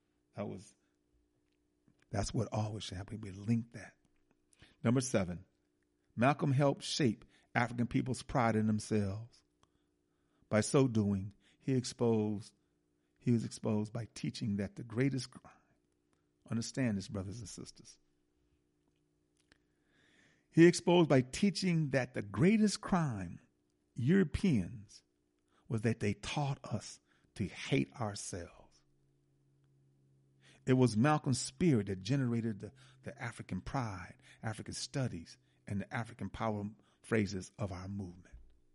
That's what always should happen. We link that. Number seven, Malcolm helped shape African people's pride in themselves. By so doing, he was exposed by teaching that the greatest crime, understand this, brothers and sisters, he exposed by teaching that the greatest crime, Europeans, was that they taught us to hate ourselves. It was Malcolm's spirit that generated the African pride, African studies, and the African power phrases of our movement.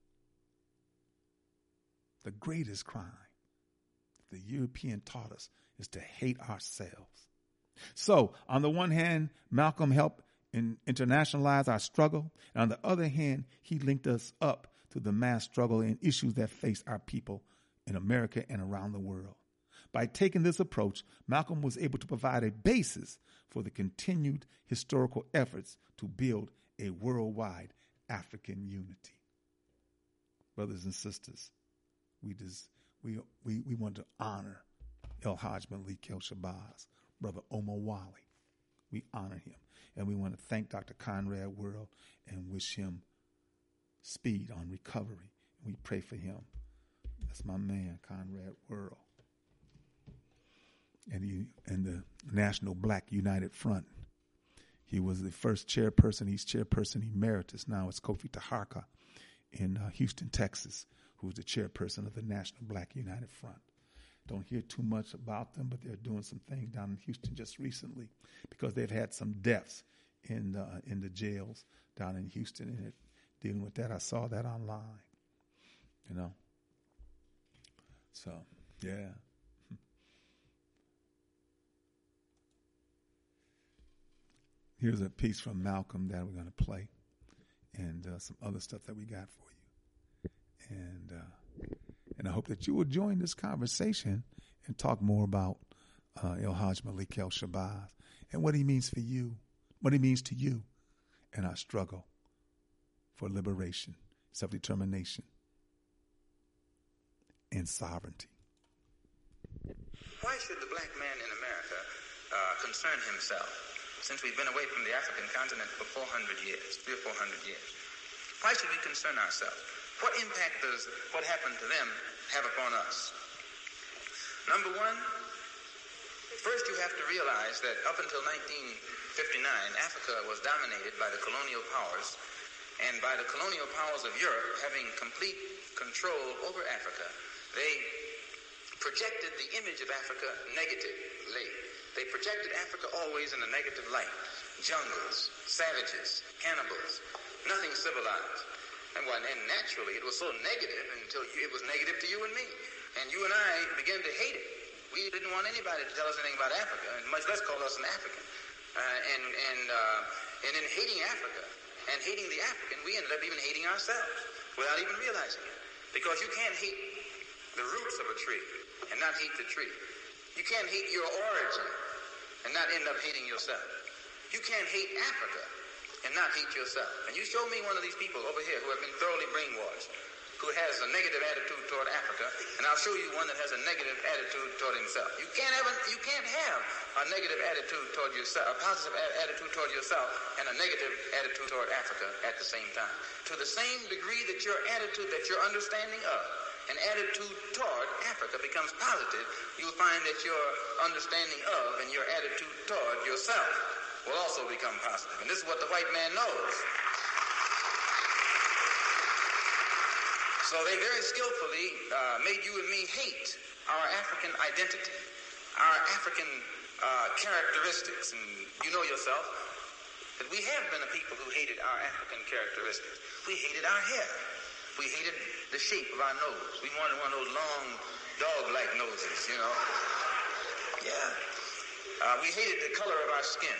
The greatest crime the European taught us is to hate ourselves. So, on the one hand, Malcolm helped internationalize our struggle, and on the other hand, he linked us up to the mass struggle and issues that face our people in America and around the world. By taking this approach, Malcolm was able to provide a basis for the continued historical efforts to build a worldwide African unity. Brothers and sisters, we want to honor El-Hajj Malik El-Shabazz, Brother Omar Wali. We honor him. And we want to thank Dr. Conrad World and wish him speed on recovery. And we pray for him. That's my man, Conrad World. And the National Black United Front. He was the first chairperson. He's chairperson emeritus. Now it's Kofi Taharka in Houston, Texas, who's the chairperson of the National Black United Front. Don't hear too much about them, but they're doing some things down in Houston just recently because they've had some deaths in the jails down in Houston, and dealing with that. I saw that online, So, yeah. Here's a piece from Malcolm that we're going to play, and some other stuff that we got for you. And I hope that you will join this conversation and talk more about El-Hajj Malik El-Shabazz and what he means for you, what he means to you and our struggle for liberation, self-determination. and sovereignty. Why should the black man in America concern himself, since we've been away from the African continent for 400 years, 300 or 400 years? Why should we concern ourselves? What impact does what happened to them have upon us? Number one, first you have to realize that up until 1959, Africa was dominated by the colonial powers, and by the colonial powers of Europe having complete control over Africa, they projected the image of Africa negatively. They projected Africa always in a negative light. Jungles, savages, cannibals, nothing civilized. And naturally, it was so negative until it was negative to you and me. And you and I began to hate it. We didn't want anybody to tell us anything about Africa, and much less call us an African. And in hating Africa and hating the African, we ended up even hating ourselves without even realizing it. Because you can't hate the roots of a tree and not hate the tree. You can't hate your origin and not end up hating yourself. You can't hate Africa and not hate yourself. And you show me one of these people over here who have been thoroughly brainwashed, who has a negative attitude toward Africa, and I'll show you one that has a negative attitude toward himself. You can't have a negative attitude toward yourself, a positive attitude toward yourself, and a negative attitude toward Africa at the same time. To the same degree that your attitude, that your understanding of an attitude toward Africa becomes positive, you'll find that your understanding of and your attitude toward yourself will also become positive. And this is what the white man knows. So they very skillfully made you and me hate our African identity, our African characteristics. And you know yourself that we have been a people who hated our African characteristics. We hated our hair. We hated the shape of our nose. We wanted one of those long, dog-like noses, you know. Yeah. We hated the color of our skin.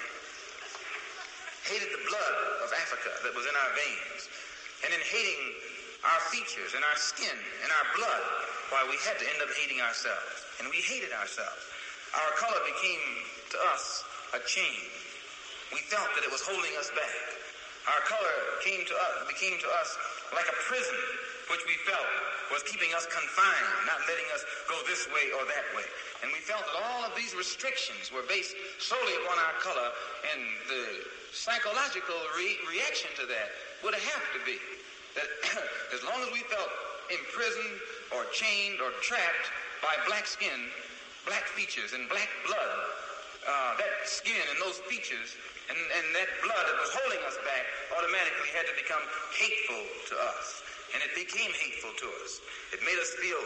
Hated the blood of Africa that was in our veins. And in hating our features and our skin and our blood, why we had to end up hating ourselves. And we hated ourselves. Our color became to us a chain. We felt that it was holding us back. Our color became to us like a prison, which we felt was keeping us confined, not letting us go this way or that way. And we felt that all of these restrictions were based solely upon our color, and the psychological reaction to that would have to be that as long as we felt imprisoned or chained or trapped by black skin, black features, and black blood, that skin and those features and that blood that was holding us back automatically had to become hateful to us. And it became hateful to us. It made us feel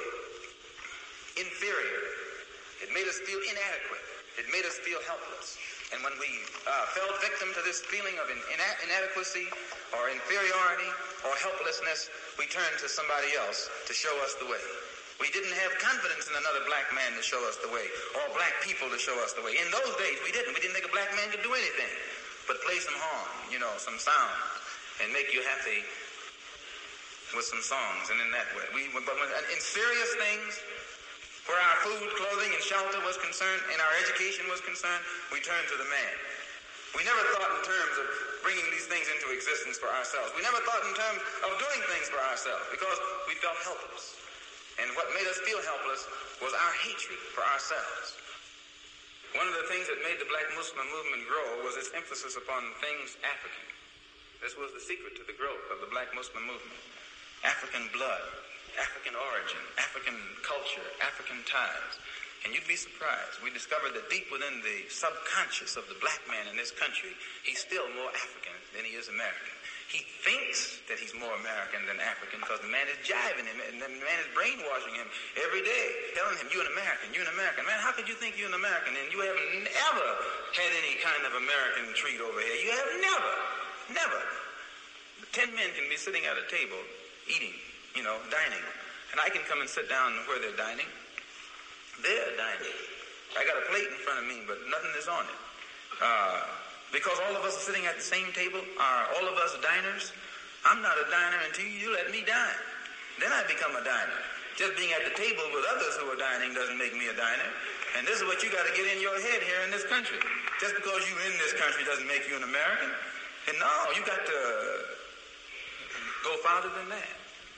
inferior. It made us feel inadequate. It made us feel helpless. And when we fell victim to this feeling of inadequacy or inferiority or helplessness, we turned to somebody else to show us the way. We didn't have confidence in another black man to show us the way, or black people to show us the way. In those days, we didn't. We didn't think a black man could do anything but play some horn, some sound, and make you happy with some songs. And in that way, but in serious things, where our food, clothing, and shelter was concerned, and our education was concerned, we turned to the man. We never thought in terms of bringing these things into existence for ourselves. We never thought in terms of doing things for ourselves because we felt helpless. And what made us feel helpless was our hatred for ourselves. One of the things that made the Black Muslim movement grow was its emphasis upon things African. This was the secret to the growth of the Black Muslim movement. African blood, African origin, African culture, African ties. And you'd be surprised. We discovered that deep within the subconscious of the black man in this country, he's still more African than he is American. He thinks that he's more American than African because the man is jiving him and the man is brainwashing him every day, telling him, you're an American, you're an American. Man, how could you think you're an American and you haven't ever had any kind of American treat over here? You have never. 10 men can be sitting at a table eating, dining. And I can come and sit down where they're dining. They're dining. I got a plate in front of me, but nothing is on it. Because all of us are sitting at the same table, are all of us diners? I'm not a diner until you let me dine. Then I become a diner. Just being at the table with others who are dining doesn't make me a diner. And this is what you got to get in your head here in this country. Just because you're in this country doesn't make you an American. And no, you got to go farther than that.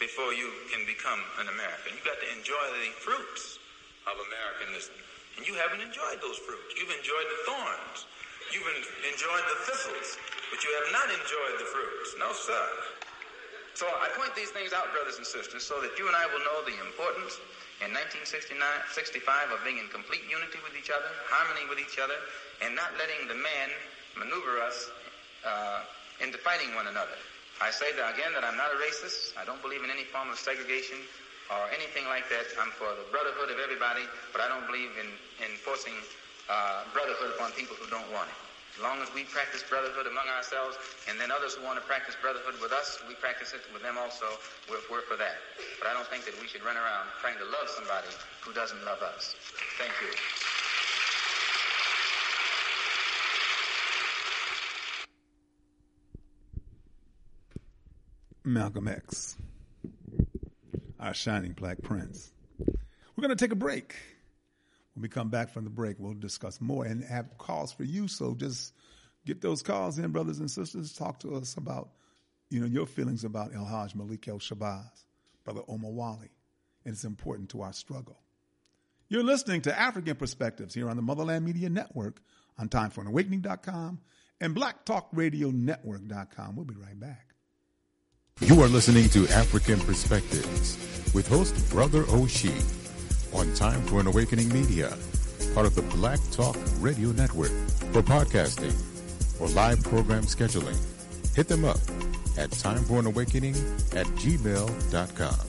before you can become an American. You got to enjoy the fruits of Americanism. And you haven't enjoyed those fruits. You've enjoyed the thorns. You've enjoyed the thistles, but you have not enjoyed the fruits. No, sir. So I point these things out, brothers and sisters, so that you and I will know the importance in 1965 of being in complete unity with each other, harmony with each other, and not letting the man maneuver us into fighting one another. I say that again that I'm not a racist. I don't believe in any form of segregation or anything like that. I'm for the brotherhood of everybody, but I don't believe in forcing brotherhood upon people who don't want it. As long as we practice brotherhood among ourselves, and then others who want to practice brotherhood with us, we practice it with them also. We're for that. But I don't think that we should run around trying to love somebody who doesn't love us. Thank you. Malcolm X, our shining black prince. We're going to take a break. When we come back from the break, we'll discuss more and have calls for you. So just get those calls in, brothers and sisters. Talk to us about, your feelings about El Hajj Malik El-Shabazz, Brother Omar Wali, and it's important to our struggle. You're listening to African Perspectives here on the Motherland Media Network on TimeForAnAwakening.com and BlackTalkRadioNetwork.com. We'll be right back. You are listening to African Perspectives with host Brother Oshie on Time for an Awakening Media, part of the Black Talk Radio Network. For podcasting or live program scheduling, hit them up at timeforanawakening@gmail.com.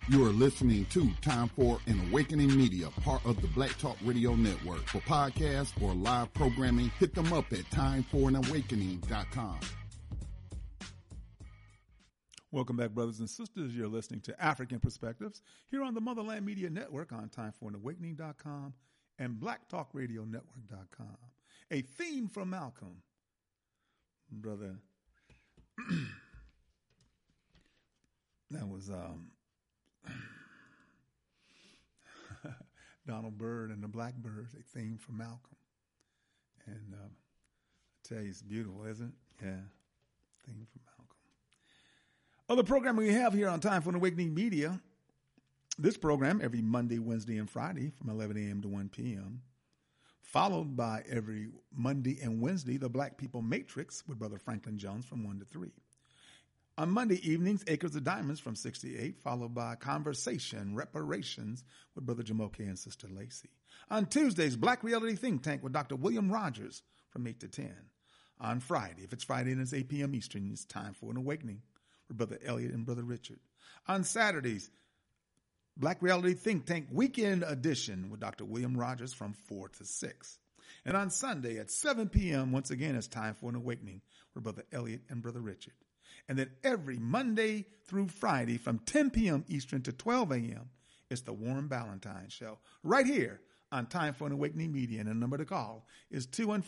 You are listening to Time for an Awakening Media, part of the Black Talk Radio Network. For podcasts or live programming, hit them up at timeforanawakening.com. Welcome back, brothers and sisters. You're listening to African Perspectives here on the Motherland Media Network on timeforanawakening.com and blacktalkradionetwork.com. A theme from Malcolm. Brother, that was Donald Byrd and the Blackbirds, a theme from Malcolm. And I tell you, it's beautiful, isn't it? Yeah, theme from Malcolm. Other programming we have here on Time for an Awakening Media. This program every Monday, Wednesday, and Friday from 11 a.m. to 1 p.m. Followed by every Monday and Wednesday, the Black People Matrix with Brother Franklin Jones from 1 to 3. On Monday evenings, Acres of Diamonds from 6 to 8, followed by Conversation, Reparations with Brother Jamoke and Sister Lacey. On Tuesdays, Black Reality Think Tank with Dr. William Rogers from 8 to 10. On Friday, if it's Friday and it's 8 p.m. Eastern, it's Time for an Awakening with Brother Elliot and Brother Richard. On Saturdays, Black Reality Think Tank Weekend Edition with Dr. William Rogers from 4 to 6. And on Sunday at 7 p.m., once again, it's Time for an Awakening with Brother Elliot and Brother Richard. And then every Monday through Friday from 10 p.m. Eastern to 12 a.m., it's the Warren Ballantine Show right here on Time for an Awakening Media. And the number to call is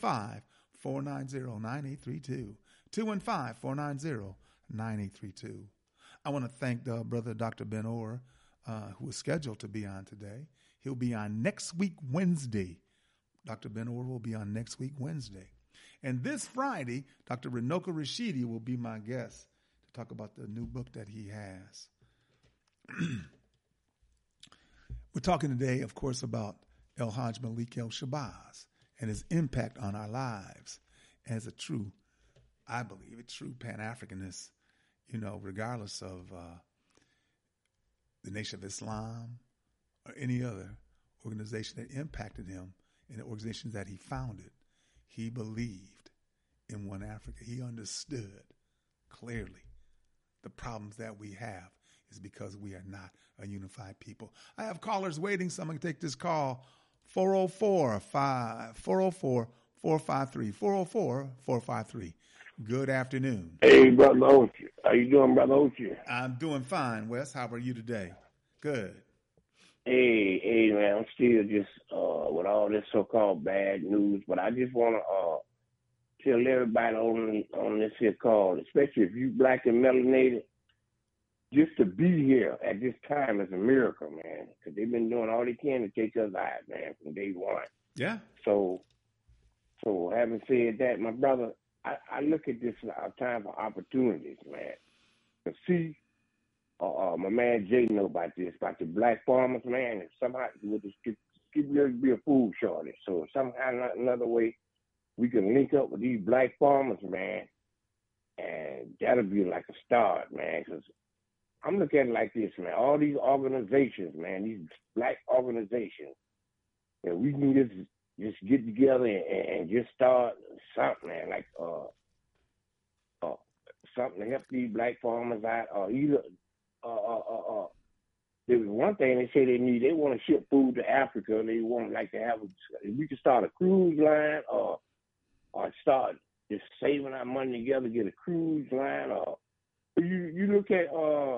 215-490-9832. 215-490-9832. I want to thank Brother Dr. Ben Orr, who is scheduled to be on today. He'll be on next week, Wednesday. Dr. Ben Orr will be on next week, Wednesday. And this Friday, Dr. Renoka Rashidi will be my guest to talk about the new book that he has. We're talking today, of course, about El Hajj Malik El Shabazz and his impact on our lives as a true, I believe, a true Pan-Africanist, regardless of the Nation of Islam or any other organization that impacted him and the organizations that he founded. He believed in one Africa. He understood clearly the problems that we have is because we are not a unified people. I have callers waiting, so I'm going to take this call. 404-453, 404-453. Good afternoon. Hey, Brother Ochi. How you doing, Brother Ochi? I'm doing fine, Wes. How are you today? Good. Hey, man, I'm still just with all this so-called bad news, but I just want to tell everybody on this here call, especially if you black and melanated, just to be here at this time is a miracle, man, because they've been doing all they can to take us out, man, from day one. Yeah. So having said that, my brother, I look at this as a time for opportunities, man. To see my man Jay know about this, about the black farmers, man, and somehow with this could be a food shortage. So somehow another way we can link up with these black farmers, man, and that'll be like a start, man, because I'm looking at it like this, man. All these organizations, man, these black organizations, and we can just get together and just start something, man, like something to help these black farmers out, or either there was one thing they say they want to ship food to Africa. They want like to have we could start a cruise line or start just saving our money together, get a cruise line, or you look at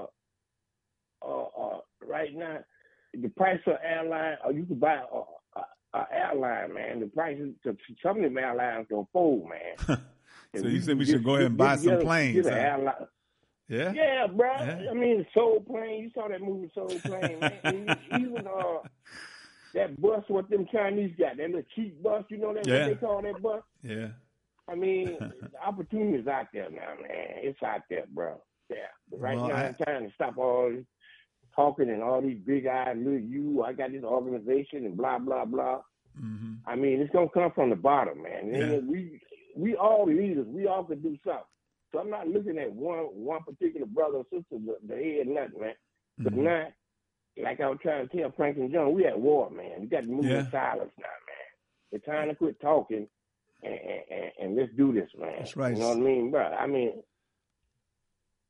right now the price of airline, or you could buy a airline, man. The prices some of them airlines don't fold, man. So you said we should go ahead and buy some planes. Get an airline. Yeah? Yeah, bro. Yeah. I mean, Soul Plane. You saw that movie, Soul Plane, man. Even that bus, what them Chinese got, that little cheap bus, you know that what they call that bus? Yeah. I mean, the opportunity is out there now, man. It's out there, bro. Yeah. But right now, I'm trying to stop all this talking and all these big-eyed little I got this organization and blah, blah, blah. Mm-hmm. I mean, it's going to come from the bottom, man. Yeah. We all leaders. We all could do something. So I'm not looking at one particular brother or sister, the head nothing, man. But now, like I was trying to tell Franklin Jones, we at war, man. We got to move in silence now, man. It's time to quit talking and let's do this, man. That's right. You know what I mean, bro? I mean,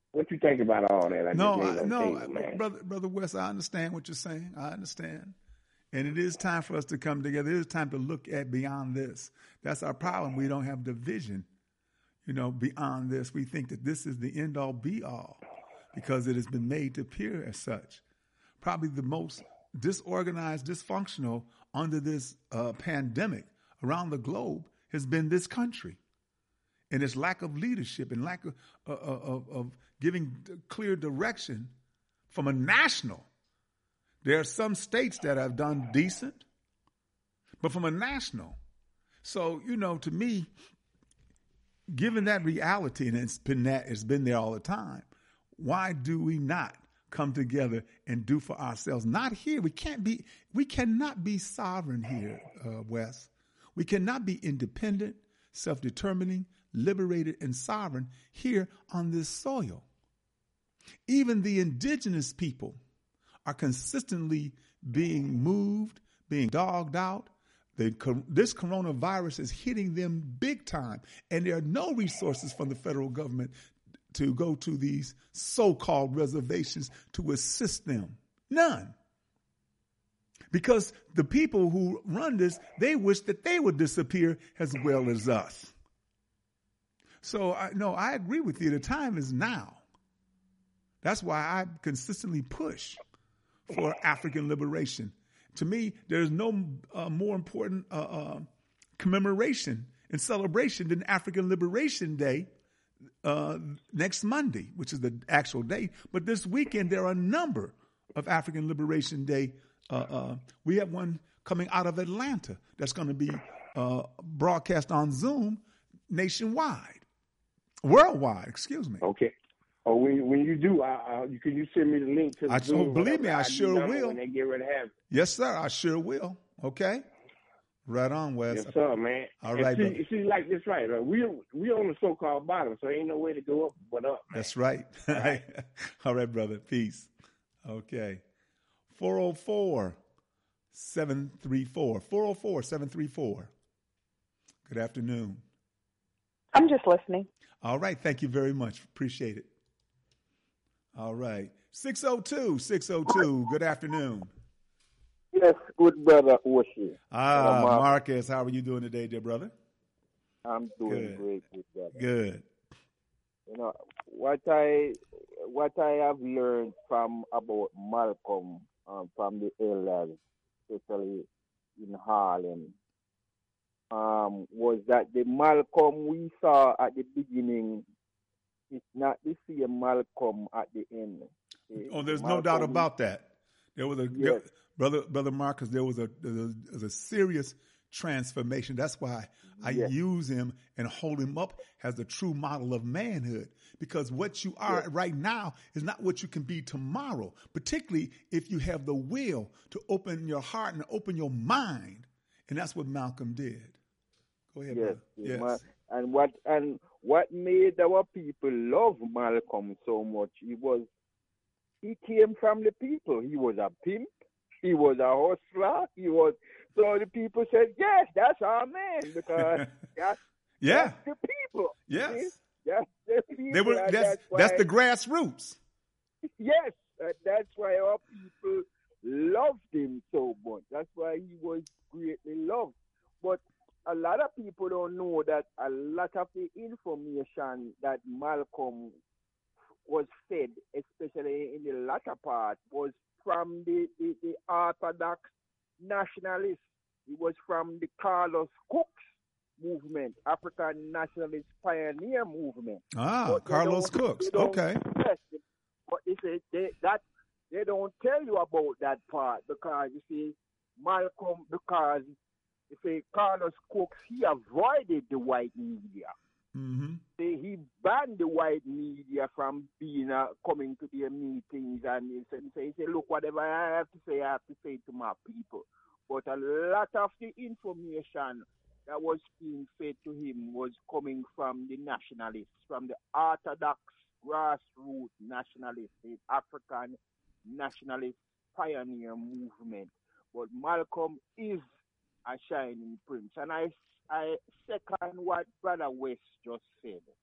What you think about all that? Brother West, I understand what you're saying. I understand. And it is time for us to come together. It is time to look at beyond this. That's our problem. We don't have the vision, beyond this. We think that this is the end all be all because it has been made to appear as such. Probably the most disorganized, dysfunctional under this pandemic around the globe has been this country. And its lack of leadership and lack of giving clear direction from a national. There are some states that have done decent, but from a national. So, to me, given that reality, and it's been there all the time, why do we not come together and do for ourselves? Not here. We cannot be sovereign here, Wes. We cannot be independent, self-determining, liberated, and sovereign here on this soil. Even the indigenous people are consistently being moved, being dogged out. This coronavirus is hitting them big time, and there are no resources from the federal government to go to these so-called reservations to assist them. None. Because the people who run this, they wish that they would disappear as well as us. So, I agree with you. The time is now. That's why I consistently push for African liberation. To me, there's no more important commemoration and celebration than African Liberation Day next Monday, which is the actual date. But this weekend, there are a number of African Liberation Day. We have one coming out of Atlanta that's going to be broadcast on Zoom worldwide, excuse me. Okay. Oh, when you do, can you send me the link to the Zoom? Believe me, I sure will. When they get ready to have it. Yes, sir, I sure will. Okay. Right on, Wes. Yes, sir, man. All right, see, like this, right? We on the so-called bottom, so ain't no way to go up but up. Man. That's right. All right. All right, brother. Peace. Okay. 404-734. 404-734. Good afternoon. I'm just listening. All right. Thank you very much. Appreciate it. All right. 602. Good afternoon. Yes, good brother Oshi. Marcus, how are you doing today, dear brother? I'm doing great, good brother. Good. What I have learned about Malcolm from the elders, especially in Harlem, was that the Malcolm we saw at the beginning is not the same Malcolm at the end. There's no doubt about that. There was brother Marcus. There was a serious transformation. That's why I use him and hold him up as the true model of manhood. Because what you are right now is not what you can be tomorrow. Particularly if you have the will to open your heart and open your mind, and that's what Malcolm did. Go ahead, brother. Yes. And what made our people love Malcolm so much? He came from the people. He was a pimp. He was a hustler. So the people said, yes, that's our man, because that's the people. Yes. That's the people. That's the grassroots. Yes. That's why our people loved him so much. That's why he was greatly loved. But a lot of people don't know that a lot of the information that Malcolm was fed, especially in the latter part, was from the Orthodox nationalists. It was from the Carlos Cooks movement, African Nationalist Pioneer movement. Carlos Cooks. Okay. Yes, but they don't tell you about that part, because you see, Malcolm, because you see, Carlos Cooks, he avoided the white media. Mm-hmm. He banned the white media from being coming to their meetings, and he said, look, whatever I have to say to my people. But a lot of the information that was being fed to him was coming from the nationalists, from the Orthodox grassroots nationalists, the African Nationalist Pioneer movement. But Malcolm is a shining prince. And I second what Brother West just said.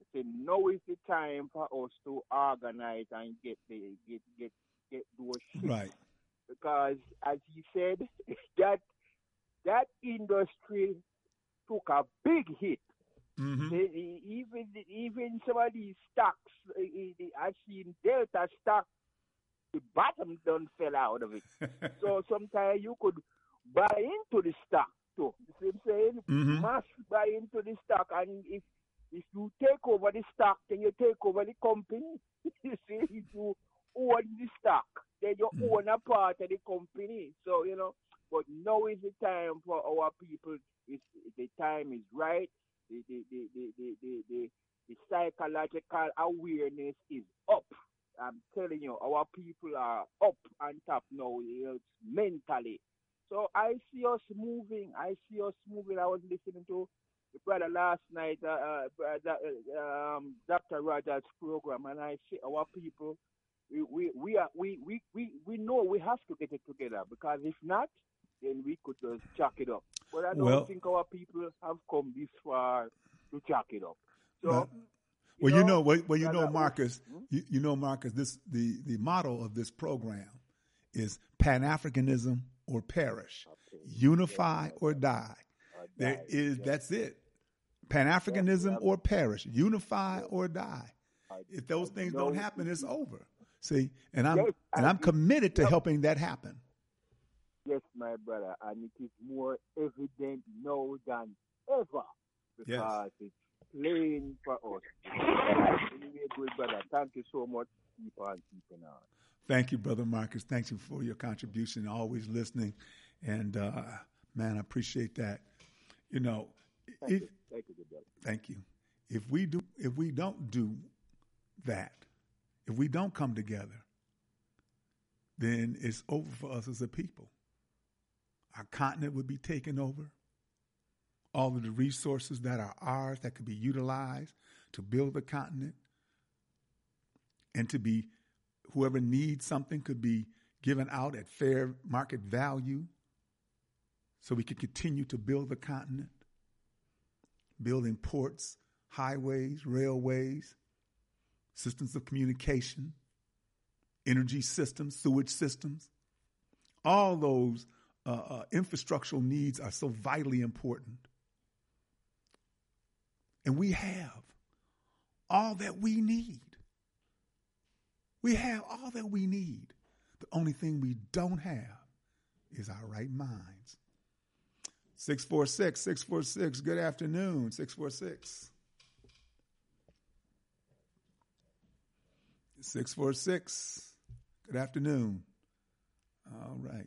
say now is the time for us to organize and get those shit. Right. Because as he said, that industry took a big hit. Mm-hmm. Even some of these stocks, I've seen Delta stock, the bottom done fell out of it. So sometimes you could buy into the stock too. You see what I'm saying? Mm-hmm. Must buy into the stock, and if you take over the stock, then you take over the company. You see, if you own the stock, then you own a part of the company. So but now is the time for our people. The time is right. The psychological awareness is up. I'm telling you, our people are up on top now, mentally. So I see us moving. I was listening to the brother last night, Dr. Rogers' program, and I see our people. We know we have to get it together, because if not, then we could just chuck it up. But I don't think our people have come this far to chuck it up. So, Marcus, Marcus, the motto of this program is Pan-Africanism or perish, unify or die. That's it. Pan-Africanism or perish, unify or die. If those things don't happen, it's over. See, and I'm committed to helping that happen. Yes, my brother, and it is more evident now than ever, because it's plain for us. Anyway, good brother, thank you so much. Keep on keeping on. Thank you, Brother Marcus. Thank you for your contribution, always listening. And, man, I appreciate that. Thank you, good brother. Thank you. If we don't do that, if we don't come together, then it's over for us as a people. Our continent would be taken over. All of the resources that are ours that could be utilized to build the continent, and to be, whoever needs something could be given out at fair market value, so we could continue to build the continent, building ports, highways, railways, systems of communication, energy systems, sewage systems. All those infrastructural needs are so vitally important. And we have all that we need. We have all that we need. The only thing we don't have is our right minds. 646, good afternoon, 646. 646, good afternoon. All right.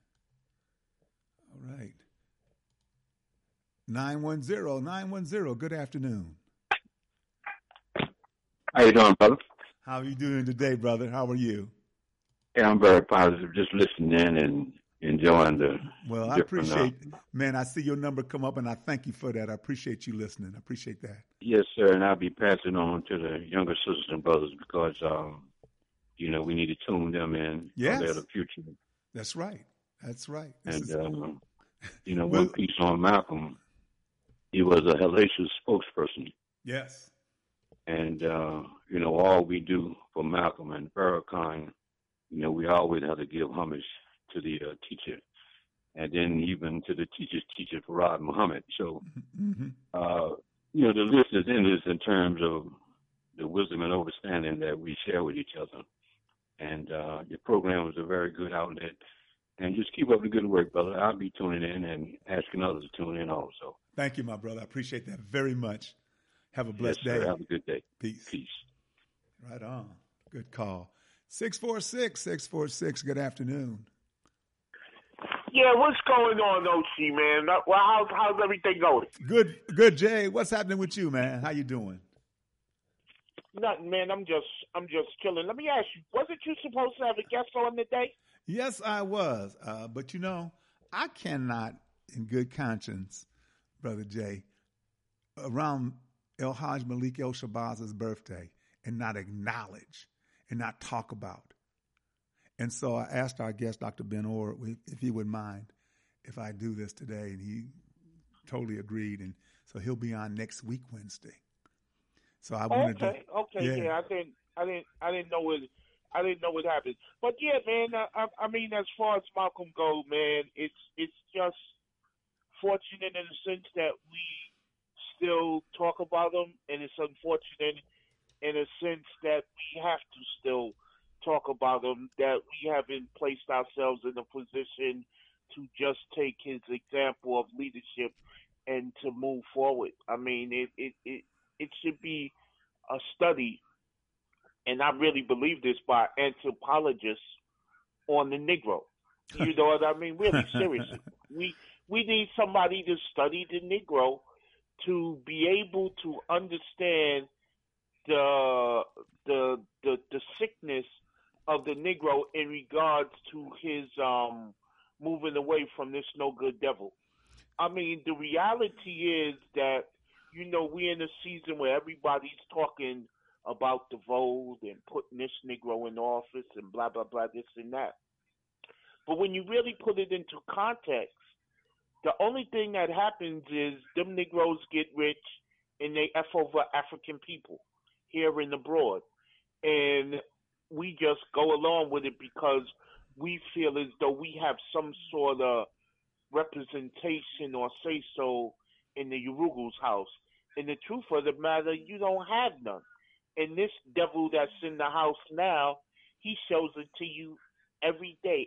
910, good afternoon. How you doing, brother? How are you doing today, brother? How are you? Yeah, I'm very positive. Just listening in and enjoying the. Well, I appreciate, man. I see your number come up, and I thank you for that. I appreciate you listening. I appreciate that. Yes, sir, and I'll be passing on to the younger sisters and brothers, because we need to tune them in. Yes, they're the future. That's right. And one piece on Malcolm, he was a hellacious spokesperson. Yes. And all we do for Malcolm and Farrakhan, we always have to give homage to the teacher, and then even to the teacher's teacher, Farad Muhammad. So, the list is endless in terms of the wisdom and understanding that we share with each other. And your program is a very good outlet. And just keep up the good work, brother. I'll be tuning in and asking others to tune in also. Thank you, my brother. I appreciate that very much. Have a blessed day. Sir. Have a good day. Peace. Right on. Good call. 646, good afternoon. Yeah, what's going on, OC, man? Well, how's everything going? Good, Jay. What's happening with you, man? How you doing? Nothing, man. I'm just chilling. Let me ask you, wasn't you supposed to have a guest on today? Yes, I was. But I cannot, in good conscience, Brother Jay, around El Hajj Malik El Shabaz's birthday, and not acknowledge and not talk about. And so I asked our guest, Dr. Ben Orr, if he would mind if I do this today, and he totally agreed. And so he'll be on next week, Wednesday. So I wanted to. Okay, yeah. I didn't know what happened. But yeah, man. I mean, as far as Malcolm goes, man, it's just fortunate in the sense that we still talk about him, and it's unfortunate in a sense that we have to still talk about him, that we haven't placed ourselves in a position to just take his example of leadership and to move forward. I mean, it should be a study, and I really believe this, by anthropologists on the Negro. You know what I mean? Really, seriously. We need somebody to study the Negro to be able to understand the sickness of the Negro in regards to his moving away from this no good devil. I mean, the reality is that, you know, we're in a season where everybody's talking about the vote and putting this Negro in office and blah, blah, blah, this and that. But when you really put it into context, the only thing that happens is them Negroes get rich and they F over African people here and abroad. And we just go along with it because we feel as though we have some sort of representation or say-so in the Urugu's house. And the truth of the matter, you don't have none. And this devil that's in the house now, he shows it to you every day.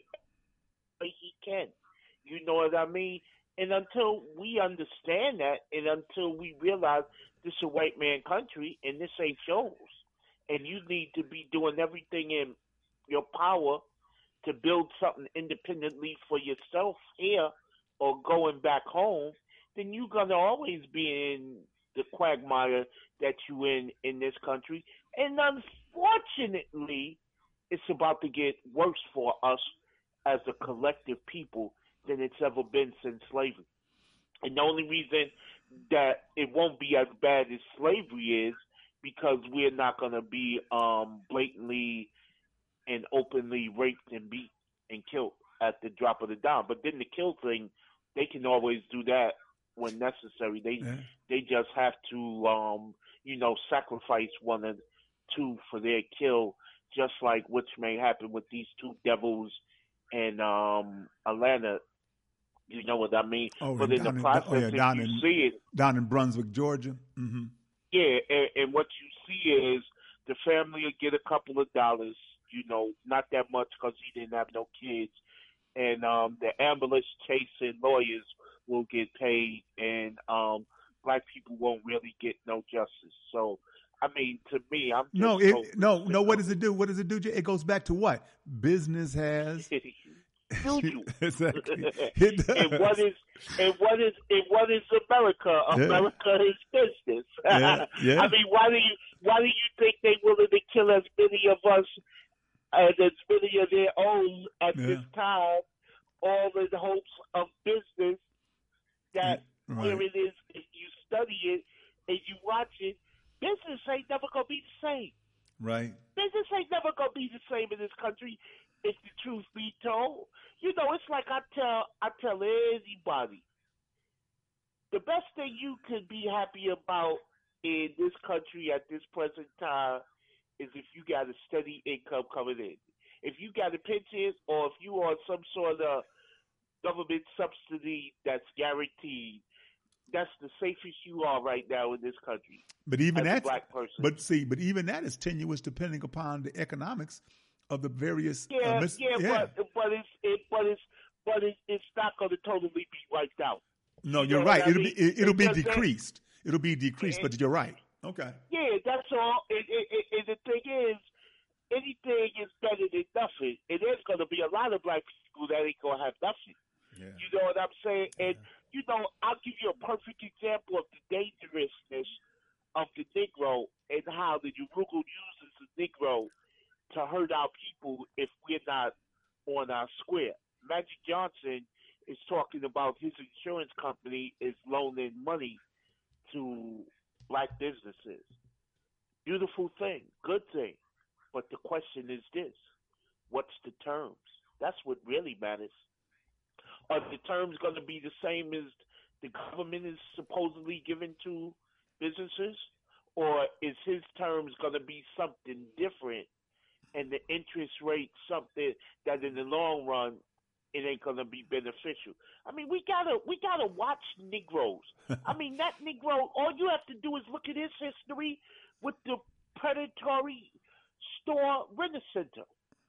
But he can. You know what I mean? And until we understand that, and until we realize this is a white man country, and this ain't yours, and you need to be doing everything in your power to build something independently for yourself here or going back home, then you're going to always be in the quagmire that you in this country. And unfortunately, it's about to get worse for us as a collective people than it's ever been since slavery. And the only reason that it won't be as bad as slavery is because we're not going to be blatantly and openly raped and beat and killed at the drop of the dime. But then the kill thing, they can always do that when necessary. They just have to, sacrifice one or two for their kill, just like which may happen with these two devils in Atlanta. You know what I mean? But in the process, you see it down in Brunswick, Georgia. Mm-hmm. Yeah, and what you see is the family will get a couple of dollars. You know, not that much because he didn't have no kids, and the ambulance chasing lawyers will get paid, and black people won't really get no justice. So, I mean, to me, I'm just no. What does it do? What does it do? It goes back to what business has. Exactly. And what is America? America is business. Yeah. I mean, why do you think they willing to kill as many of us as many of their own at this time, all in the hopes of business? That where it is, if you study it and you watch it, business ain't never gonna be the same. Right. Business ain't never gonna be the same in this country. If the truth be told, you know, it's like I tell anybody, the best thing you could be happy about in this country at this present time is if you got a steady income coming in. If you got a pension or if you are on some sort of government subsidy that's guaranteed, that's the safest you are right now in this country. But even that, black person. But even that is tenuous depending upon the economics of the various. But it's not going to totally be wiped out. No, you're right. It'll be decreased. It'll be decreased, but you're right. Okay. Yeah, that's all. And the thing is, anything is better than nothing. And there's going to be a lot of black people that ain't going to have nothing. Yeah. You know what I'm saying? And, you know, I'll give you a perfect example of the dangerousness of the Negro and how the Urugu uses the Negro to hurt our people if we're not on our square. Magic Johnson is talking about his insurance company is loaning money to black businesses. Beautiful thing, good thing. But the question is this: what's the terms? That's what really matters. Are the terms going to be the same as the government is supposedly giving to businesses? or is his terms going to be something different, and the interest rate something that in the long run it ain't going to be beneficial? I mean, we gotta watch Negroes. I mean, that Negro, all you have to do is look at his history with the predatory store Rent-A-Center.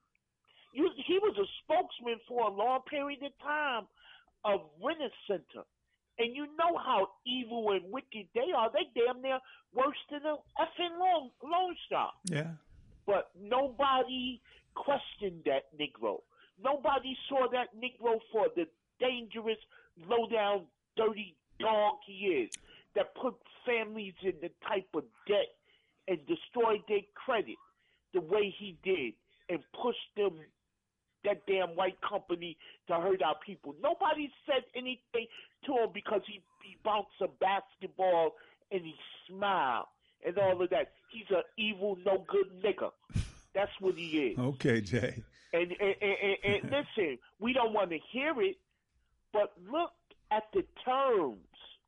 He was a spokesman for a long period of time of Rent-A-Center. And you know how evil and wicked they are. They damn near worse than a effing loan shark. Yeah. But nobody questioned that Negro. Nobody saw that Negro for the dangerous, low-down, dirty dog he is that put families in the type of debt and destroyed their credit the way he did and pushed them, that damn white company, to hurt our people. Nobody said anything to him because he bounced a basketball and he smiled and all of that. He's an evil, no good nigga. That's what he is. Okay, Jay. And listen, we don't want to hear it, but look at the terms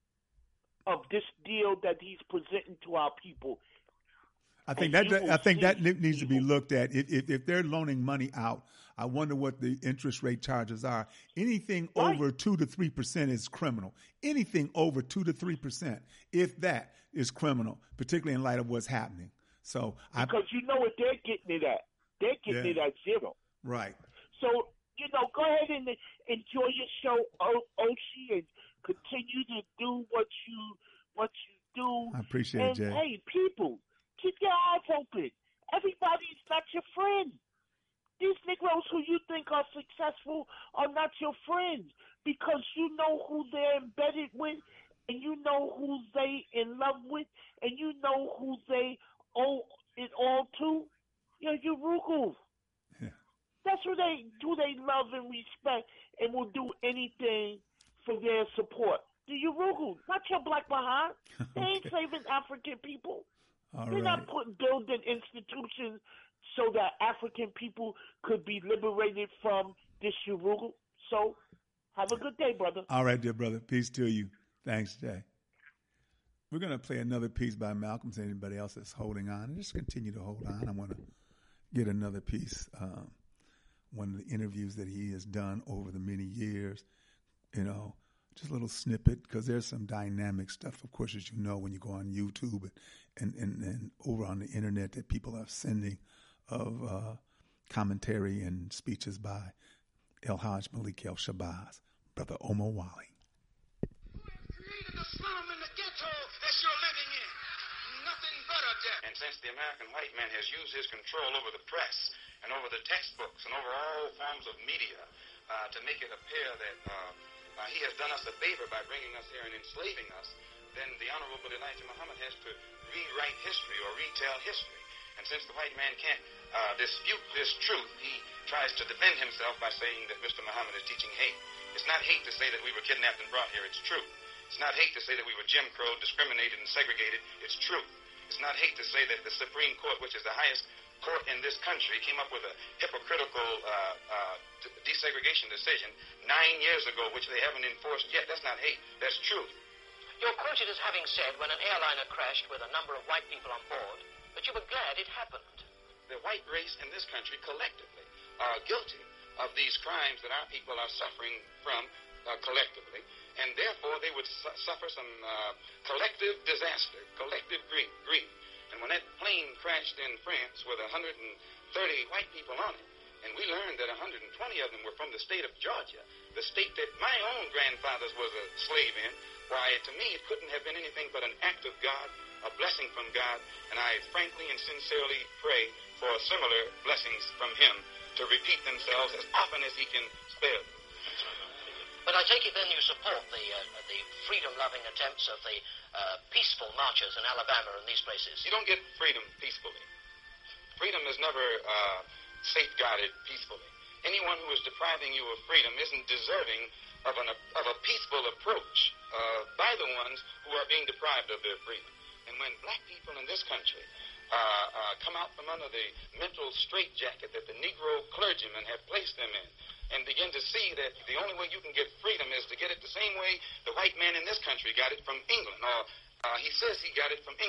of this deal that he's presenting to our people. I think that needs to be looked at. If they're loaning money out, I wonder what the interest rate charges are. Anything over 2 to 3% is criminal. Anything over 2 to 3%, if that, is criminal, particularly in light of what's happening. So because you know what they're getting it at. They're getting it at zero. Right. So, go ahead and enjoy your show, Oshi, and continue to do what you do. I appreciate it, Jay. And hey, people, keep your eyes open. Everybody's not your friend. These Negroes who you think are successful are not your friends, because you know who they're embedded with, and you know who they in love with, and you know who they owe it all to. Your Rugul. Yeah. That's who they love and respect, and will do anything for their support. The Rugul, not your black behind. They ain't saving African people. They're not building institutions so that African people could be liberated from this Urugu. So, have a good day, brother. All right, dear brother. Peace to you. Thanks, Jay. We're going to play another piece by Malcolm. So anybody else that's holding on, and just continue to hold on. I want to get another piece, one of the interviews that he has done over the many years, just a little snippet, because there's some dynamic stuff, of course, as you know, when you go on YouTube and over on the internet that people are sending of commentary and speeches by El Hajj Malik El Shabazz, Brother Omar Wali. Created the slum and the ghetto that you're living in. Nothing but a death. And since the American white man has used his control over the press and over the textbooks and over all forms of media to make it appear that he has done us a favor by bringing us here and enslaving us, then the Honorable Elijah Muhammad has to rewrite history or retell history. And since the white man can't dispute this truth, he tries to defend himself by saying that Mr. Muhammad is teaching hate. It's not hate to say that we were kidnapped and brought here. It's truth. It's not hate to say that we were Jim Crow, discriminated and segregated. It's truth. It's not hate to say that the Supreme Court, which is the highest court in this country, came up with a hypocritical desegregation decision 9 years ago, which they haven't enforced yet. That's not hate. That's truth. You're quoted as having said when an airliner crashed with a number of white people on board that you were glad it happened. The white race in this country collectively are guilty of these crimes that our people are suffering from collectively, and therefore they would suffer some collective disaster, collective grief. And when that plane crashed in France with 130 white people on it, and we learned that 120 of them were from the state of Georgia, the state that my own grandfather was a slave in, why, to me, it couldn't have been anything but an act of God, a blessing from God, and I frankly and sincerely pray for similar blessings from him to repeat themselves as often as he can spare them. But I take it then you support the freedom-loving attempts of the peaceful marchers in Alabama and these places. You don't get freedom peacefully. Freedom is never safeguarded peacefully. Anyone who is depriving you of freedom isn't deserving of a peaceful approach by the ones who are being deprived of their freedom. And when black people in this country come out from under the mental straitjacket that the Negro clergymen have placed them in, and begin to see that the only way you can get freedom is to get it the same way the white man in this country got it from England, or he says he got it from England.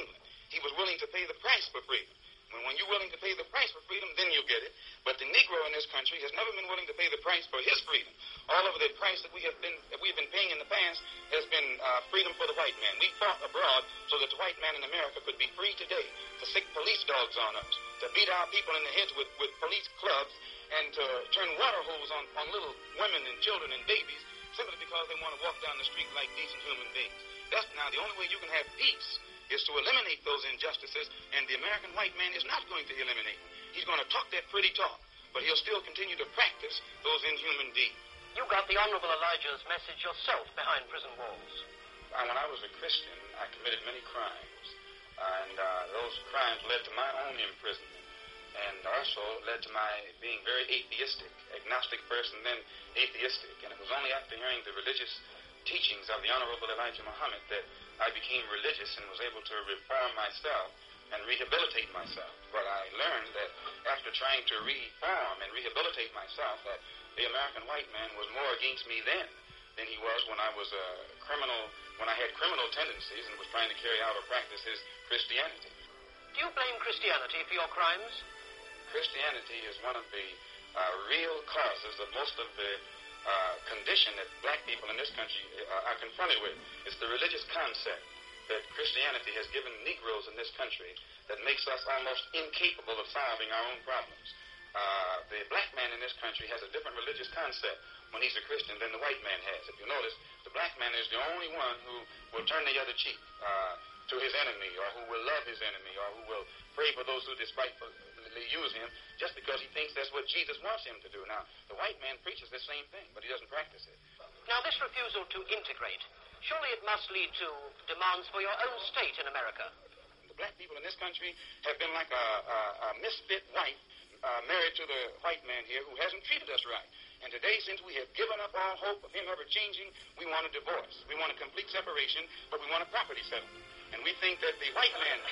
he was willing to pay the price for freedom. When you're willing to pay the price for freedom, then you'll get it. But the Negro in this country has never been willing to pay the price for his freedom. All of the price that we've been paying in the past has been freedom for the white man. We fought abroad so that the white man in America could be free today to sick police dogs on us, to beat our people in the heads with police clubs, and to turn water hose on little women and children and babies simply because they want to walk down the street like decent human beings. That's now the only way you can have peace is to eliminate those injustices, and the American white man is not going to eliminate them. He's going to talk that pretty talk, but he'll still continue to practice those inhuman deeds. You got the Honorable Elijah's message yourself behind prison walls. When I was a Christian, I committed many crimes, and those crimes led to my own imprisonment, and also led to my being very atheistic, agnostic first and then atheistic. And it was only after hearing the religious teachings of the Honorable Elijah Muhammad that I became religious and was able to reform myself and rehabilitate myself. But I learned that after trying to reform and rehabilitate myself, that the American white man was more against me then than he was when I was a criminal, when I had criminal tendencies and was trying to carry out or practice his Christianity. Do you blame Christianity for your crimes? Christianity is one of the real causes of most of the condition that black people in this country are confronted with. It's the religious concept that Christianity has given Negroes in this country that makes us almost incapable of solving our own problems. The black man in this country has a different religious concept when he's a Christian than the white man has. If you notice, the black man is the only one who will turn the other cheek to his enemy, or who will love his enemy, or who will pray for those who despitefully use him just because he thinks that's what Jesus wants him to do. Now, the white man preaches the same thing, but he doesn't practice it. Now, this refusal to integrate, surely it must lead to demands for your own state in America. The black people in this country have been like a misfit wife married to the white man here who hasn't treated us right. And today, since we have given up all hope of him ever changing, we want a divorce. We want a complete separation, but we want a property settlement. And we think that the white man,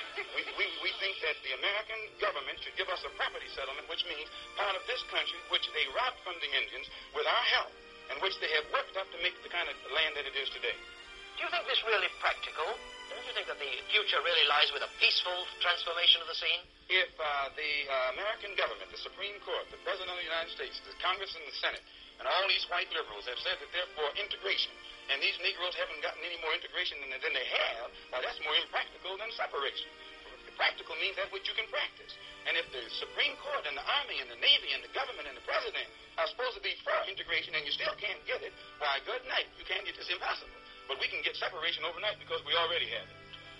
we think that the American government should give us a property settlement, which means part of this country, which they robbed from the Indians with our help, and which they have worked up to make the kind of land that it is today. Do you think this really practical? Don't you think that the future really lies with a peaceful transformation of the scene? If the American government, the Supreme Court, the President of the United States, the Congress and the Senate, and all these white liberals have said that they're for integration, and these Negroes haven't gotten any more integration than they have, well, that's more impractical than separation. Practical means that which you can practice. And if the Supreme Court and the Army and the Navy and the government and the President are supposed to be for integration and you still can't get it, why, good night. You can't get this. Impossible. But we can get separation overnight because we already have it.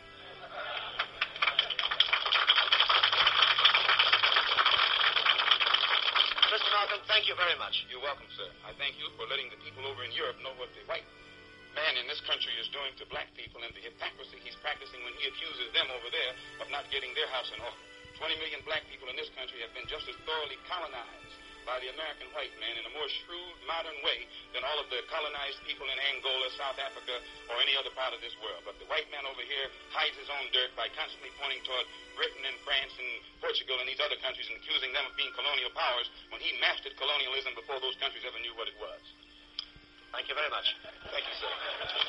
Mr. Malcolm, thank you very much. You're welcome, sir. I thank you for letting the people over in Europe know what the white man in this country is doing to black people and the hypocrisy he's practicing when he accuses them over there of not getting their house in order. 20 million black people in this country have been just as thoroughly colonized by the American white man in a more shrewd, modern way than all of the colonized people in Angola, South Africa, or any other part of this world. But the white man over here hides his own dirt by constantly pointing toward Britain and France and Portugal and these other countries and accusing them of being colonial powers when he mastered colonialism before those countries ever knew what it was. Thank you very much. Thank you, sir.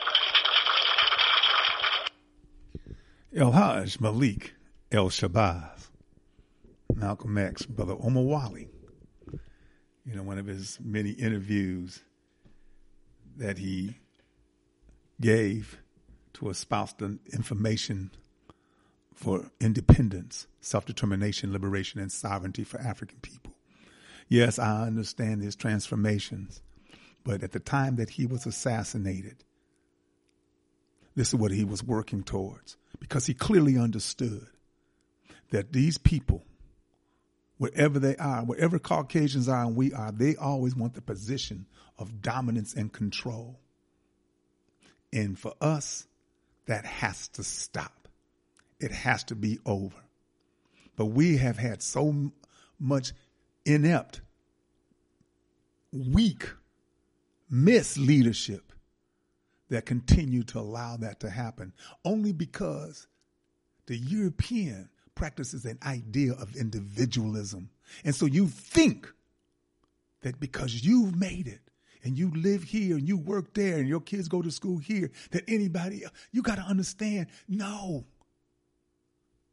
El-Hajj Malik El-Shabazz, Malcolm X, Brother Omar Wali. You know, one of his many interviews that he gave to espouse the information for independence, self-determination, liberation, and sovereignty for African people. Yes, I understand his transformations, but at the time that he was assassinated, this is what he was working towards, because he clearly understood that these people, wherever they are, wherever Caucasians are and we are, they always want the position of dominance and control. And for us, that has to stop. It has to be over. But we have had so much inept, weak, misleadership that continue to allow that to happen, only because the European practices an idea of individualism. And so you think that because you've made it and you live here and you work there and your kids go to school here, that anybody, you got to understand, no.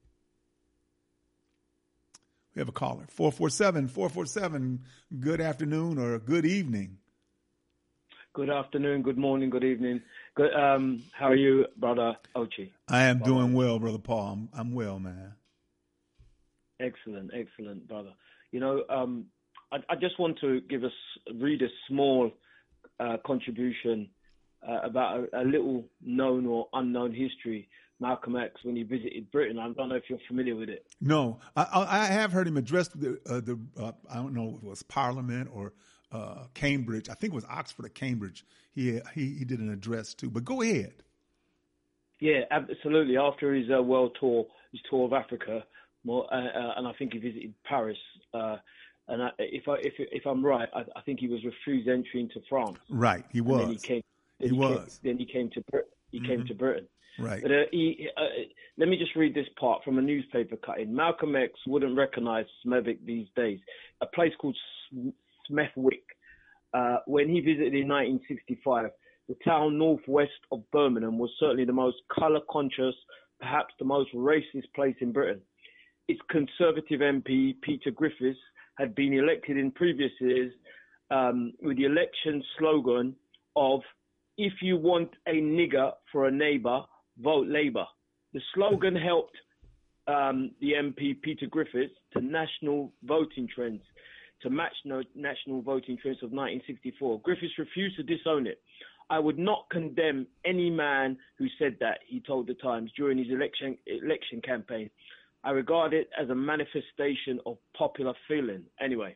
We have a caller. 447. Good afternoon or good evening. Good afternoon, good morning, good evening. Good. How are you, Brother Ochi? I am doing well, Brother Paul. I'm well, man. Excellent, brother. You know, I just want to read a small contribution about a little known or unknown history. Malcolm X, when he visited Britain. I don't know if you're familiar with it. No, I have heard him address the I don't know if it was Parliament or Cambridge. I think it was Oxford or Cambridge. He did an address too. But go ahead. Yeah, absolutely. After his world tour, his tour of Africa, and I think he visited Paris. And if I'm right, I think he was refused entry into France. Right, he was. And then he came to Britain. He came to Britain. Right. But let me just read this part from a newspaper cutting. Malcolm X wouldn't recognize Smethwick these days, a place called Smethwick. When he visited in 1965, the town northwest of Birmingham was certainly the most colour-conscious, perhaps the most racist place in Britain. Its Conservative MP, Peter Griffiths, had been elected in previous years with the election slogan of, "If you want a nigger for a neighbour, vote Labour." The slogan helped the MP Peter Griffiths to national voting trends, to match national voting trends of 1964. Griffiths refused to disown it. "I would not condemn any man who said that," he told the Times during his election campaign. "I regard it as a manifestation of popular feeling." Anyway,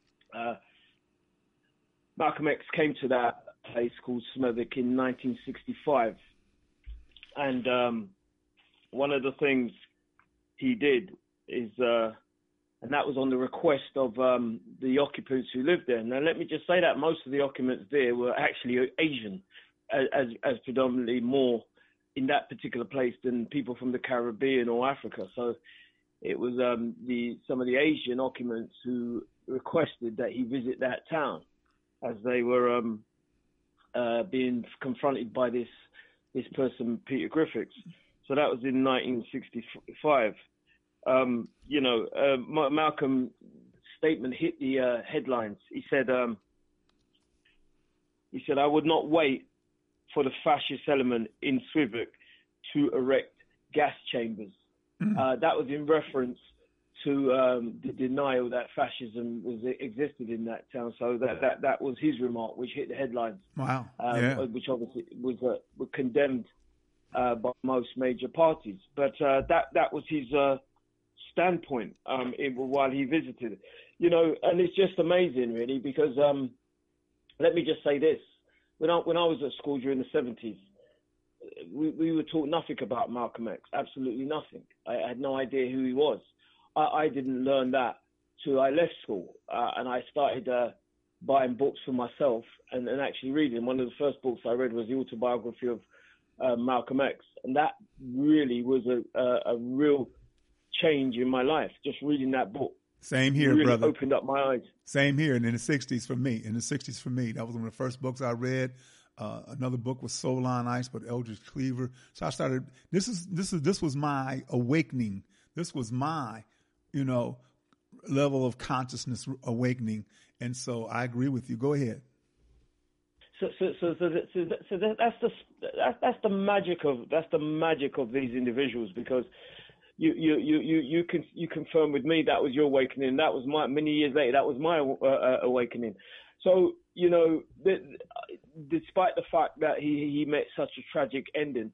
Malcolm X came to that place called Smethwick in 1965. And one of the things he did is, and that was on the request of the occupants who lived there. Now, let me just say that most of the occupants there were actually Asian, as predominantly more in that particular place than people from the Caribbean or Africa. So it was some of the Asian occupants who requested that he visit that town as they were being confronted by this person, Peter Griffiths. So that was in 1965. Malcolm's statement hit the headlines. He said, "I would not wait for the fascist element in Smethwick to erect gas chambers." That was in reference to the denial that fascism existed in that town. So that was his remark, which hit the headlines. Wow. Which obviously was condemned by most major parties. But that was his standpoint while he visited. And it's just amazing, really, because let me just say this. When I was at school during the 70s, we were taught nothing about Malcolm X, absolutely nothing. I had no idea who he was. I didn't learn that till I left school, and I started buying books for myself and actually reading. One of the first books I read was the autobiography of Malcolm X, and that really was a real change in my life, just reading that book. Same here, really brother. Opened up my eyes. Same here, and in the 60s for me. That was one of the first books I read. Another book was Soul on Ice by Eldridge Cleaver. So I started. This was my awakening. This was my, level of consciousness awakening. And so I agree with you. Go ahead. So that's the magic of these individuals, because you confirm with me that was your awakening. That was many years later. That was my awakening. So despite the fact that he met such a tragic ending,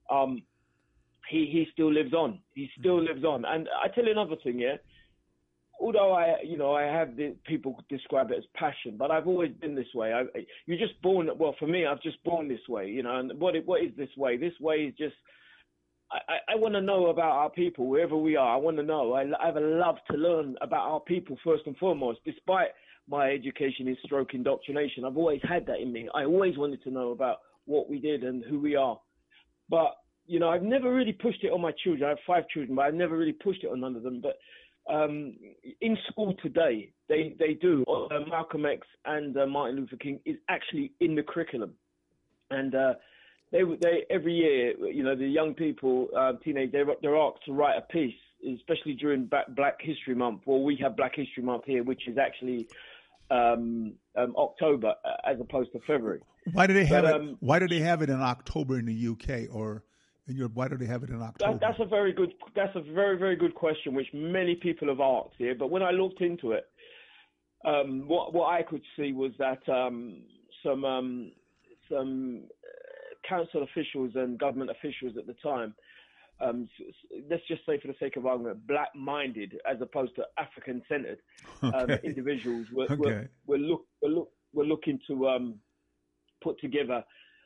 he still lives on. He still lives on. And I tell you another thing, yeah. Although I have people describe it as passion, but I've always been this way. You're just born. Well, for me, I've just born this way, And what is this way? This way is just. I want to know about our people, wherever we are. I want to know. I have a love to learn about our people first and foremost. Despite my education in stroke indoctrination, I've always had that in me. I always wanted to know about what we did and who we are. But I've never really pushed it on my children. I have 5 children, but I've never really pushed it on none of them. But in school today, they do. Malcolm X and Martin Luther King is actually in the curriculum, and they every year, the young people, teenage, they're asked to write a piece especially during Black History Month. Well, we have Black History Month here, which is actually October as opposed to February. Why do they have it? Why do they have it in October in the UK, or in Europe? Why do they have it in October? That's a very, very good question, which many people have asked here. But when I looked into it, what I could see was that some council officials and government officials at the time, let's just say for the sake of argument, black-minded as opposed to African-centered individuals were looking to put together,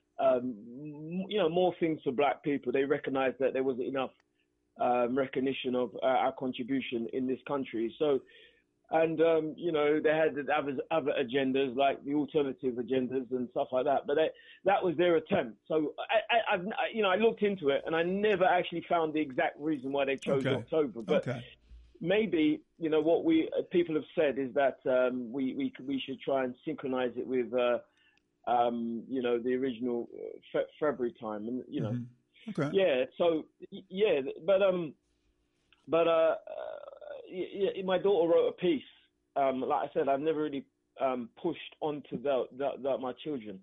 more things for black people. They recognized that there wasn't enough recognition of our contribution in this country. So, and they had other agendas like the alternative agendas and stuff like that. But that was their attempt. So I looked into it and I never actually found the exact reason why they chose October. But maybe what people have said is that we should try and synchronize it with the original February time, and my daughter wrote a piece. Like I said, I've never really pushed onto my children,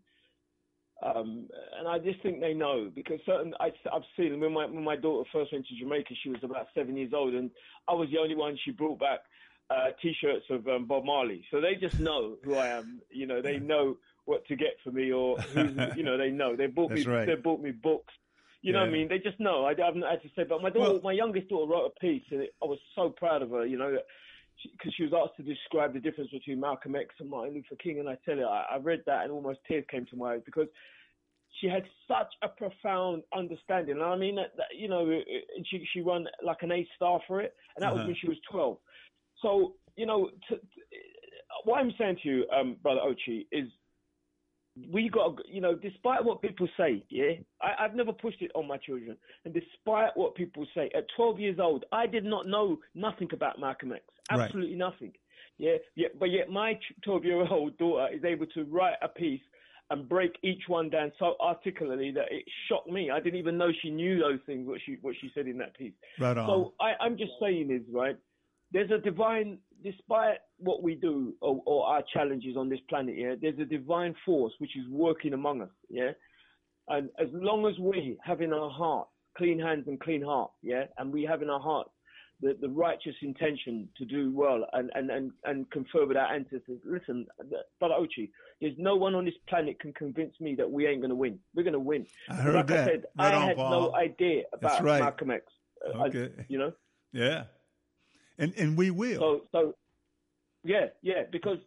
and I just think they know, because I've seen when my daughter first went to Jamaica, she was about 7 years old, and I was the only one she brought back T-shirts of Bob Marley. So they just know who I am. They know what to get for me, or who's, they know. They bought me. Right. They bought me books. You know what I mean? They just know. I haven't had to say. But my youngest daughter wrote a piece, and I was so proud of her. Because she was asked to describe the difference between Malcolm X and Martin Luther King, and I tell you, I read that and almost tears came to my eyes, because she had such a profound understanding. And I mean that she won like an A star for it, and that was when she was 12. So what I'm saying to you, Brother Ochi, is we got, despite what people say, I've never pushed it on my children. And despite what people say, at 12 years old, I did not know nothing about Malcolm X. Absolutely nothing. But yet my 12-year-old daughter is able to write a piece and break each one down so articulately that it shocked me. I didn't even know she knew those things, what she said in that piece. Right on. So I'm just saying is, there's a divine, despite what we do or our challenges on this planet, there's a divine force which is working among us, and as long as we have in our heart clean hands and clean heart, and we have in our heart the righteous intention to do well and confer with our ancestors. Listen, Brother Ochi, there's no one on this planet can convince me that we ain't going to win. We're going to win. I heard that. I said, I had no idea about Malcolm X. Okay. Yeah. And we will. So, because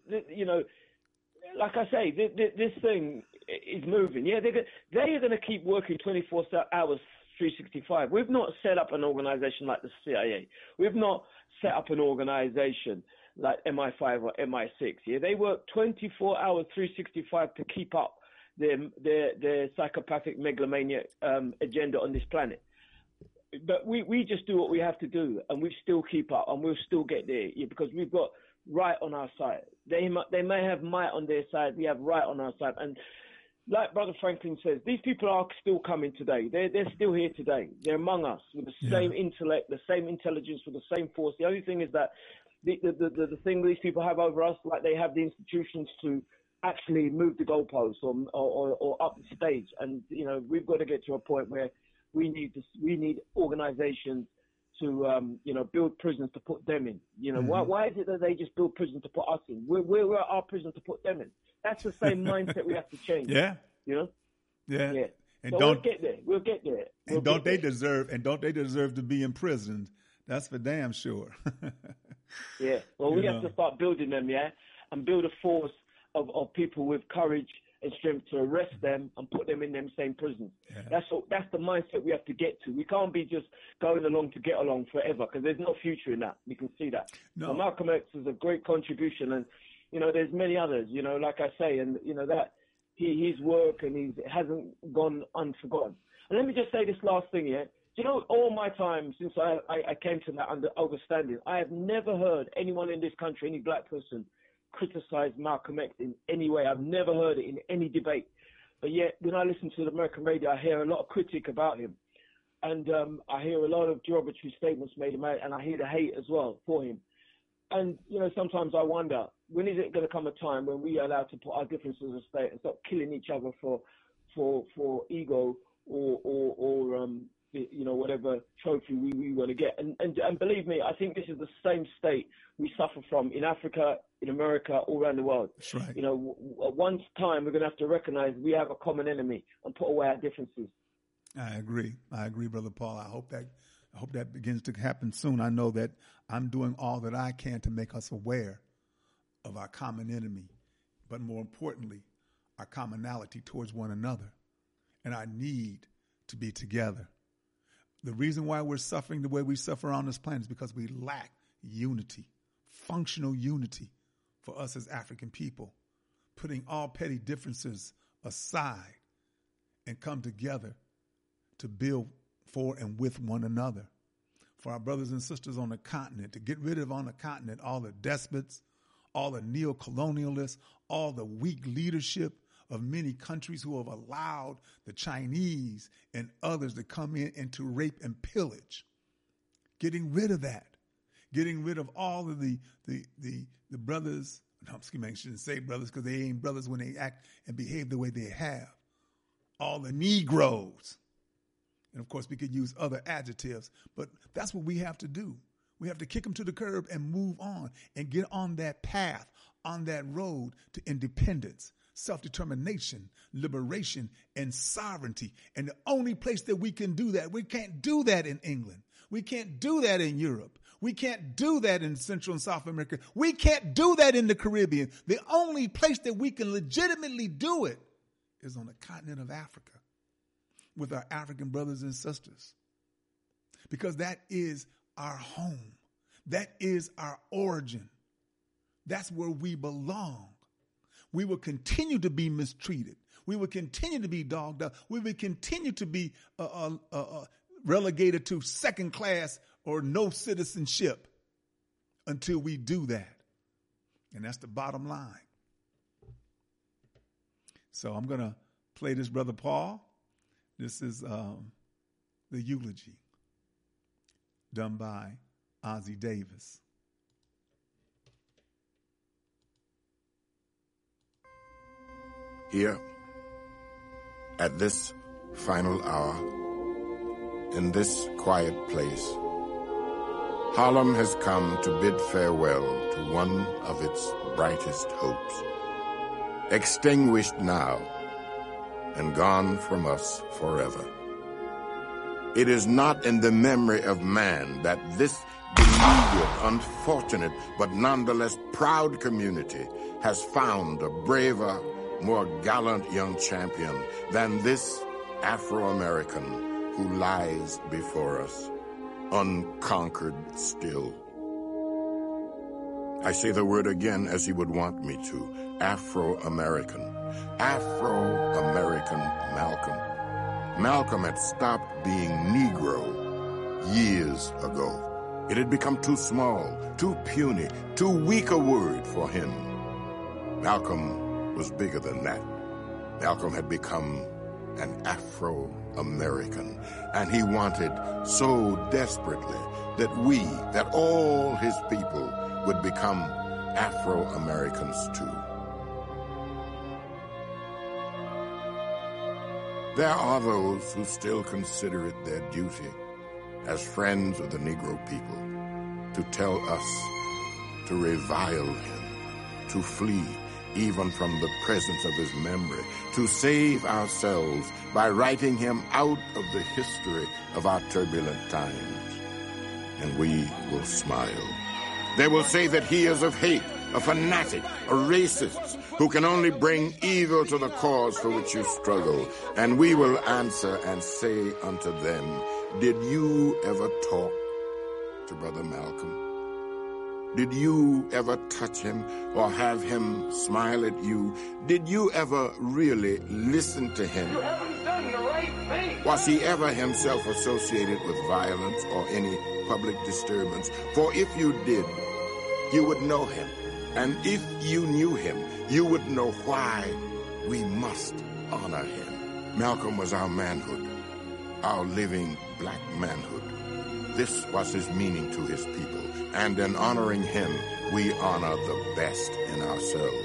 like I say, this thing is moving. They are going to keep working 24 hours, 365. We've not set up an organization like the CIA. We've not set up an organization like MI5 or MI6. They work 24 hours, 365 to keep up their psychopathic megalomaniac agenda on this planet. But we just do what we have to do, and we still keep up, and we'll still get there, because we've got right on our side. They may have might on their side, we have right on our side. And like Brother Franklin says, these people are still coming today. They're still here today. They're among us with the same intellect, the same intelligence, with the same force. The only thing is that the thing these people have over us, like they have the institutions to actually move the goalposts or up the stage. And we've got to get to a point where we need organizations to build prisons to put them in. Why is it that they just build prisons to put us in? We're our prison to put them in. That's the same mindset we have to change. Yeah. Yeah. And so we'll get there. And don't they deserve to be imprisoned? That's for damn sure. Well, we have to start building them, and build a force of people with courage and strength to arrest them and put them in them same prisons. That's the mindset we have to get to. We can't be just going along to get along forever, because there's no future in that. You can see that. No. So Malcolm X is a great contribution, and there's many others. Like I say, and that his work and he hasn't gone unforgotten. And let me just say this last thing here. All my time since I came to that understanding, I have never heard anyone in this country, any black person, criticize Malcolm X in any way. I've never heard it in any debate. But yet, when I listen to the American radio, I hear a lot of critique about him. And I hear a lot of derogatory statements made about it, and I hear the hate as well for him. And, sometimes I wonder, when is it going to come a time when we are allowed to put our differences aside and stop killing each other for ego or whatever trophy we want to get. And believe me, I think this is the same state we suffer from in Africa, in America, all around the world. That's right. At one time, we're going to have to recognize we have a common enemy and put away our differences. I agree, Brother Paul. I hope that begins to happen soon. I know that I'm doing all that I can to make us aware of our common enemy, but more importantly, our commonality towards one another and our need to be together. The reason why we're suffering the way we suffer on this planet is because we lack unity, functional unity for us as African people, putting all petty differences aside and come together to build for and with one another. For our brothers and sisters on the continent, to get rid of on the continent all the despots, all the neo-colonialists, all the weak leadership of many countries who have allowed the Chinese and others to come in and to rape and pillage. Getting rid of that. Getting rid of all of the brothers, I shouldn't say brothers because they ain't brothers when they act and behave the way they have. All the Negroes. And of course, we could use other adjectives, but that's what we have to do. We have to kick them to the curb and move on and get on that path, on that road to independence, self-determination, liberation, and sovereignty. And the only place that we can do that, we can't do that in England. We can't do that in Europe. We can't do that in Central and South America. We can't do that in the Caribbean. The only place that we can legitimately do it is on the continent of Africa with our African brothers and sisters, because that is our home. That is our origin. That's where we belong. We will continue to be mistreated. We will continue to be dogged up. We will continue to be relegated to second class or no citizenship until we do that. And that's the bottom line. So I'm going to play this, Brother Paul. This is the eulogy done by Ossie Davis. Here, at this final hour, in this quiet place, Harlem has come to bid farewell to one of its brightest hopes, extinguished now and gone from us forever. It is not in the memory of man that this beleaguered, unfortunate, but nonetheless proud community has found a braver, more gallant young champion than this Afro-American who lies before us, unconquered still. I say the word again as he would want me to, Afro-American. Afro-American Malcolm. Malcolm had stopped being Negro years ago. It had become too small, too puny, too weak a word for him. Malcolm was bigger than that. Malcolm had become an Afro-American, and he wanted so desperately that all his people would become Afro-Americans too. There are those who still consider it their duty as friends of the Negro people to tell us to revile him, to flee even from the presence of his memory, to save ourselves by writing him out of the history of our turbulent times. And we will smile. They will say that he is of hate, a fanatic, a racist, who can only bring evil to the cause for which you struggle. And we will answer and say unto them, did you ever talk to Brother Malcolm? Did you ever touch him or have him smile at you? Did you ever really listen to him? You haven't done the right thing. Was he ever himself associated with violence or any public disturbance? For if you did, you would know him. And if you knew him, you would know why we must honor him. Malcolm was our manhood, our living, black manhood. This was his meaning to his people, and in honoring him, we honor the best in ourselves.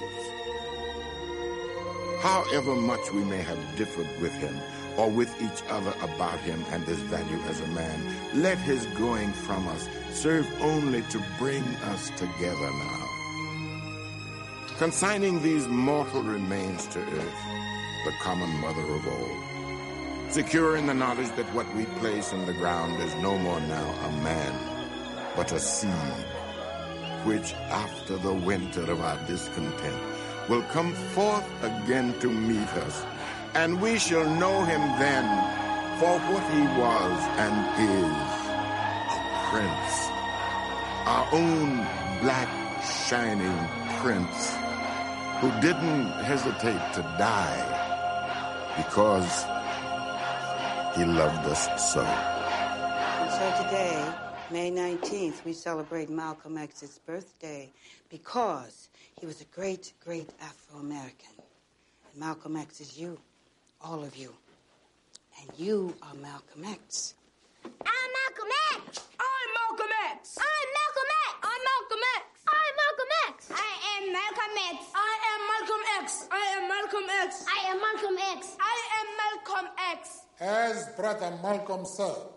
However much we may have differed with him or with each other about him and his value as a man, let his going from us serve only to bring us together now. Consigning these mortal remains to earth, the common mother of all, secure in the knowledge that what we place in the ground is no more now a man, but a seed, which after the winter of our discontent will come forth again to meet us, and we shall know him then for what he was and is, a prince, our own black shining prince, who didn't hesitate to die because he loved us so. And so today, May 19th, we celebrate Malcolm X's birthday because he was a great, great Afro-American. And Malcolm X is you, all of you. And you are Malcolm X. I'm Malcolm X. I'm Malcolm X. I'm Malcolm X. I'm Malcolm X. I'm Malcolm X. I am Malcolm X. I am Malcolm X. I am Malcolm X. I am Malcolm X. I am Malcolm X. As Brother Malcolm said,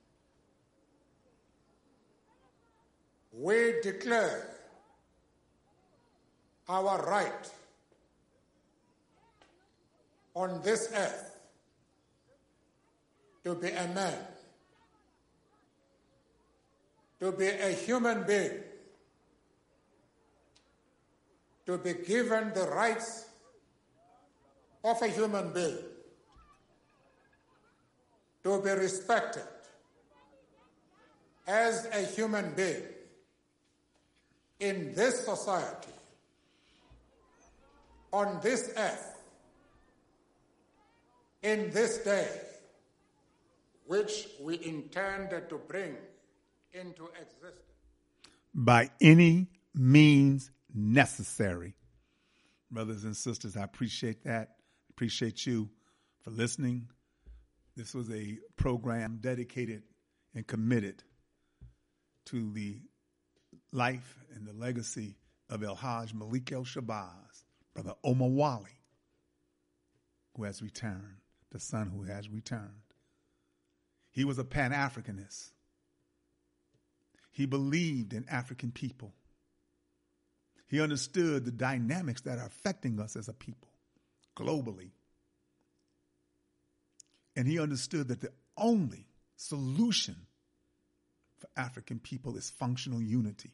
we declare our right on this earth to be a man, to be a human being, to be given the rights of a human being, to be respected as a human being in this society, on this earth, in this day, which we intended to bring into existence. By any means necessary. Brothers and sisters, I appreciate that. Appreciate you for listening. This was a program dedicated and committed to the life and the legacy of El-Hajj Malik El-Shabazz, Brother Omar Wali, who has returned, the son who has returned. He was a Pan-Africanist. He believed in African people. He understood the dynamics that are affecting us as a people globally. And he understood that the only solution for African people is functional unity.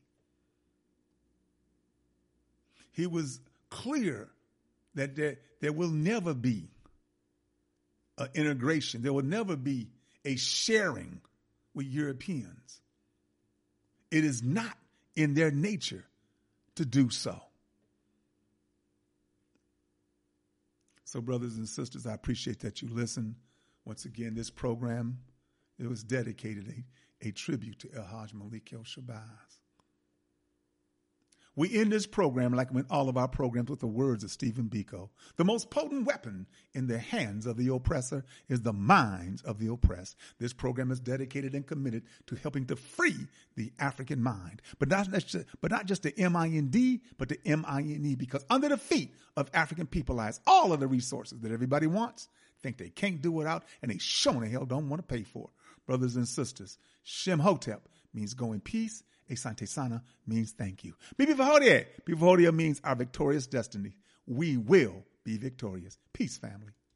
He was clear that there will never be an integration. There will never be a sharing with Europeans. It is not in their nature to do so. So, brothers and sisters, I appreciate that you listen. Once again, this program, it was dedicated a tribute to El-Hajj Malik El-Shabazz. We end this program, like in all of our programs, with the words of Stephen Biko. The most potent weapon in the hands of the oppressor is the minds of the oppressed. This program is dedicated and committed to helping to free the African mind, but not just the M-I-N-D, but the M-I-N-E, because under the feet of African people lies all of the resources that everybody wants, think they can't do without, and they sure the hell don't want to pay for. Brothers and sisters, Shem Hotep means go in peace. Asante Sana means thank you. Bibi Vahodia. Bibi Vahodia means our victorious destiny. We will be victorious. Peace, family.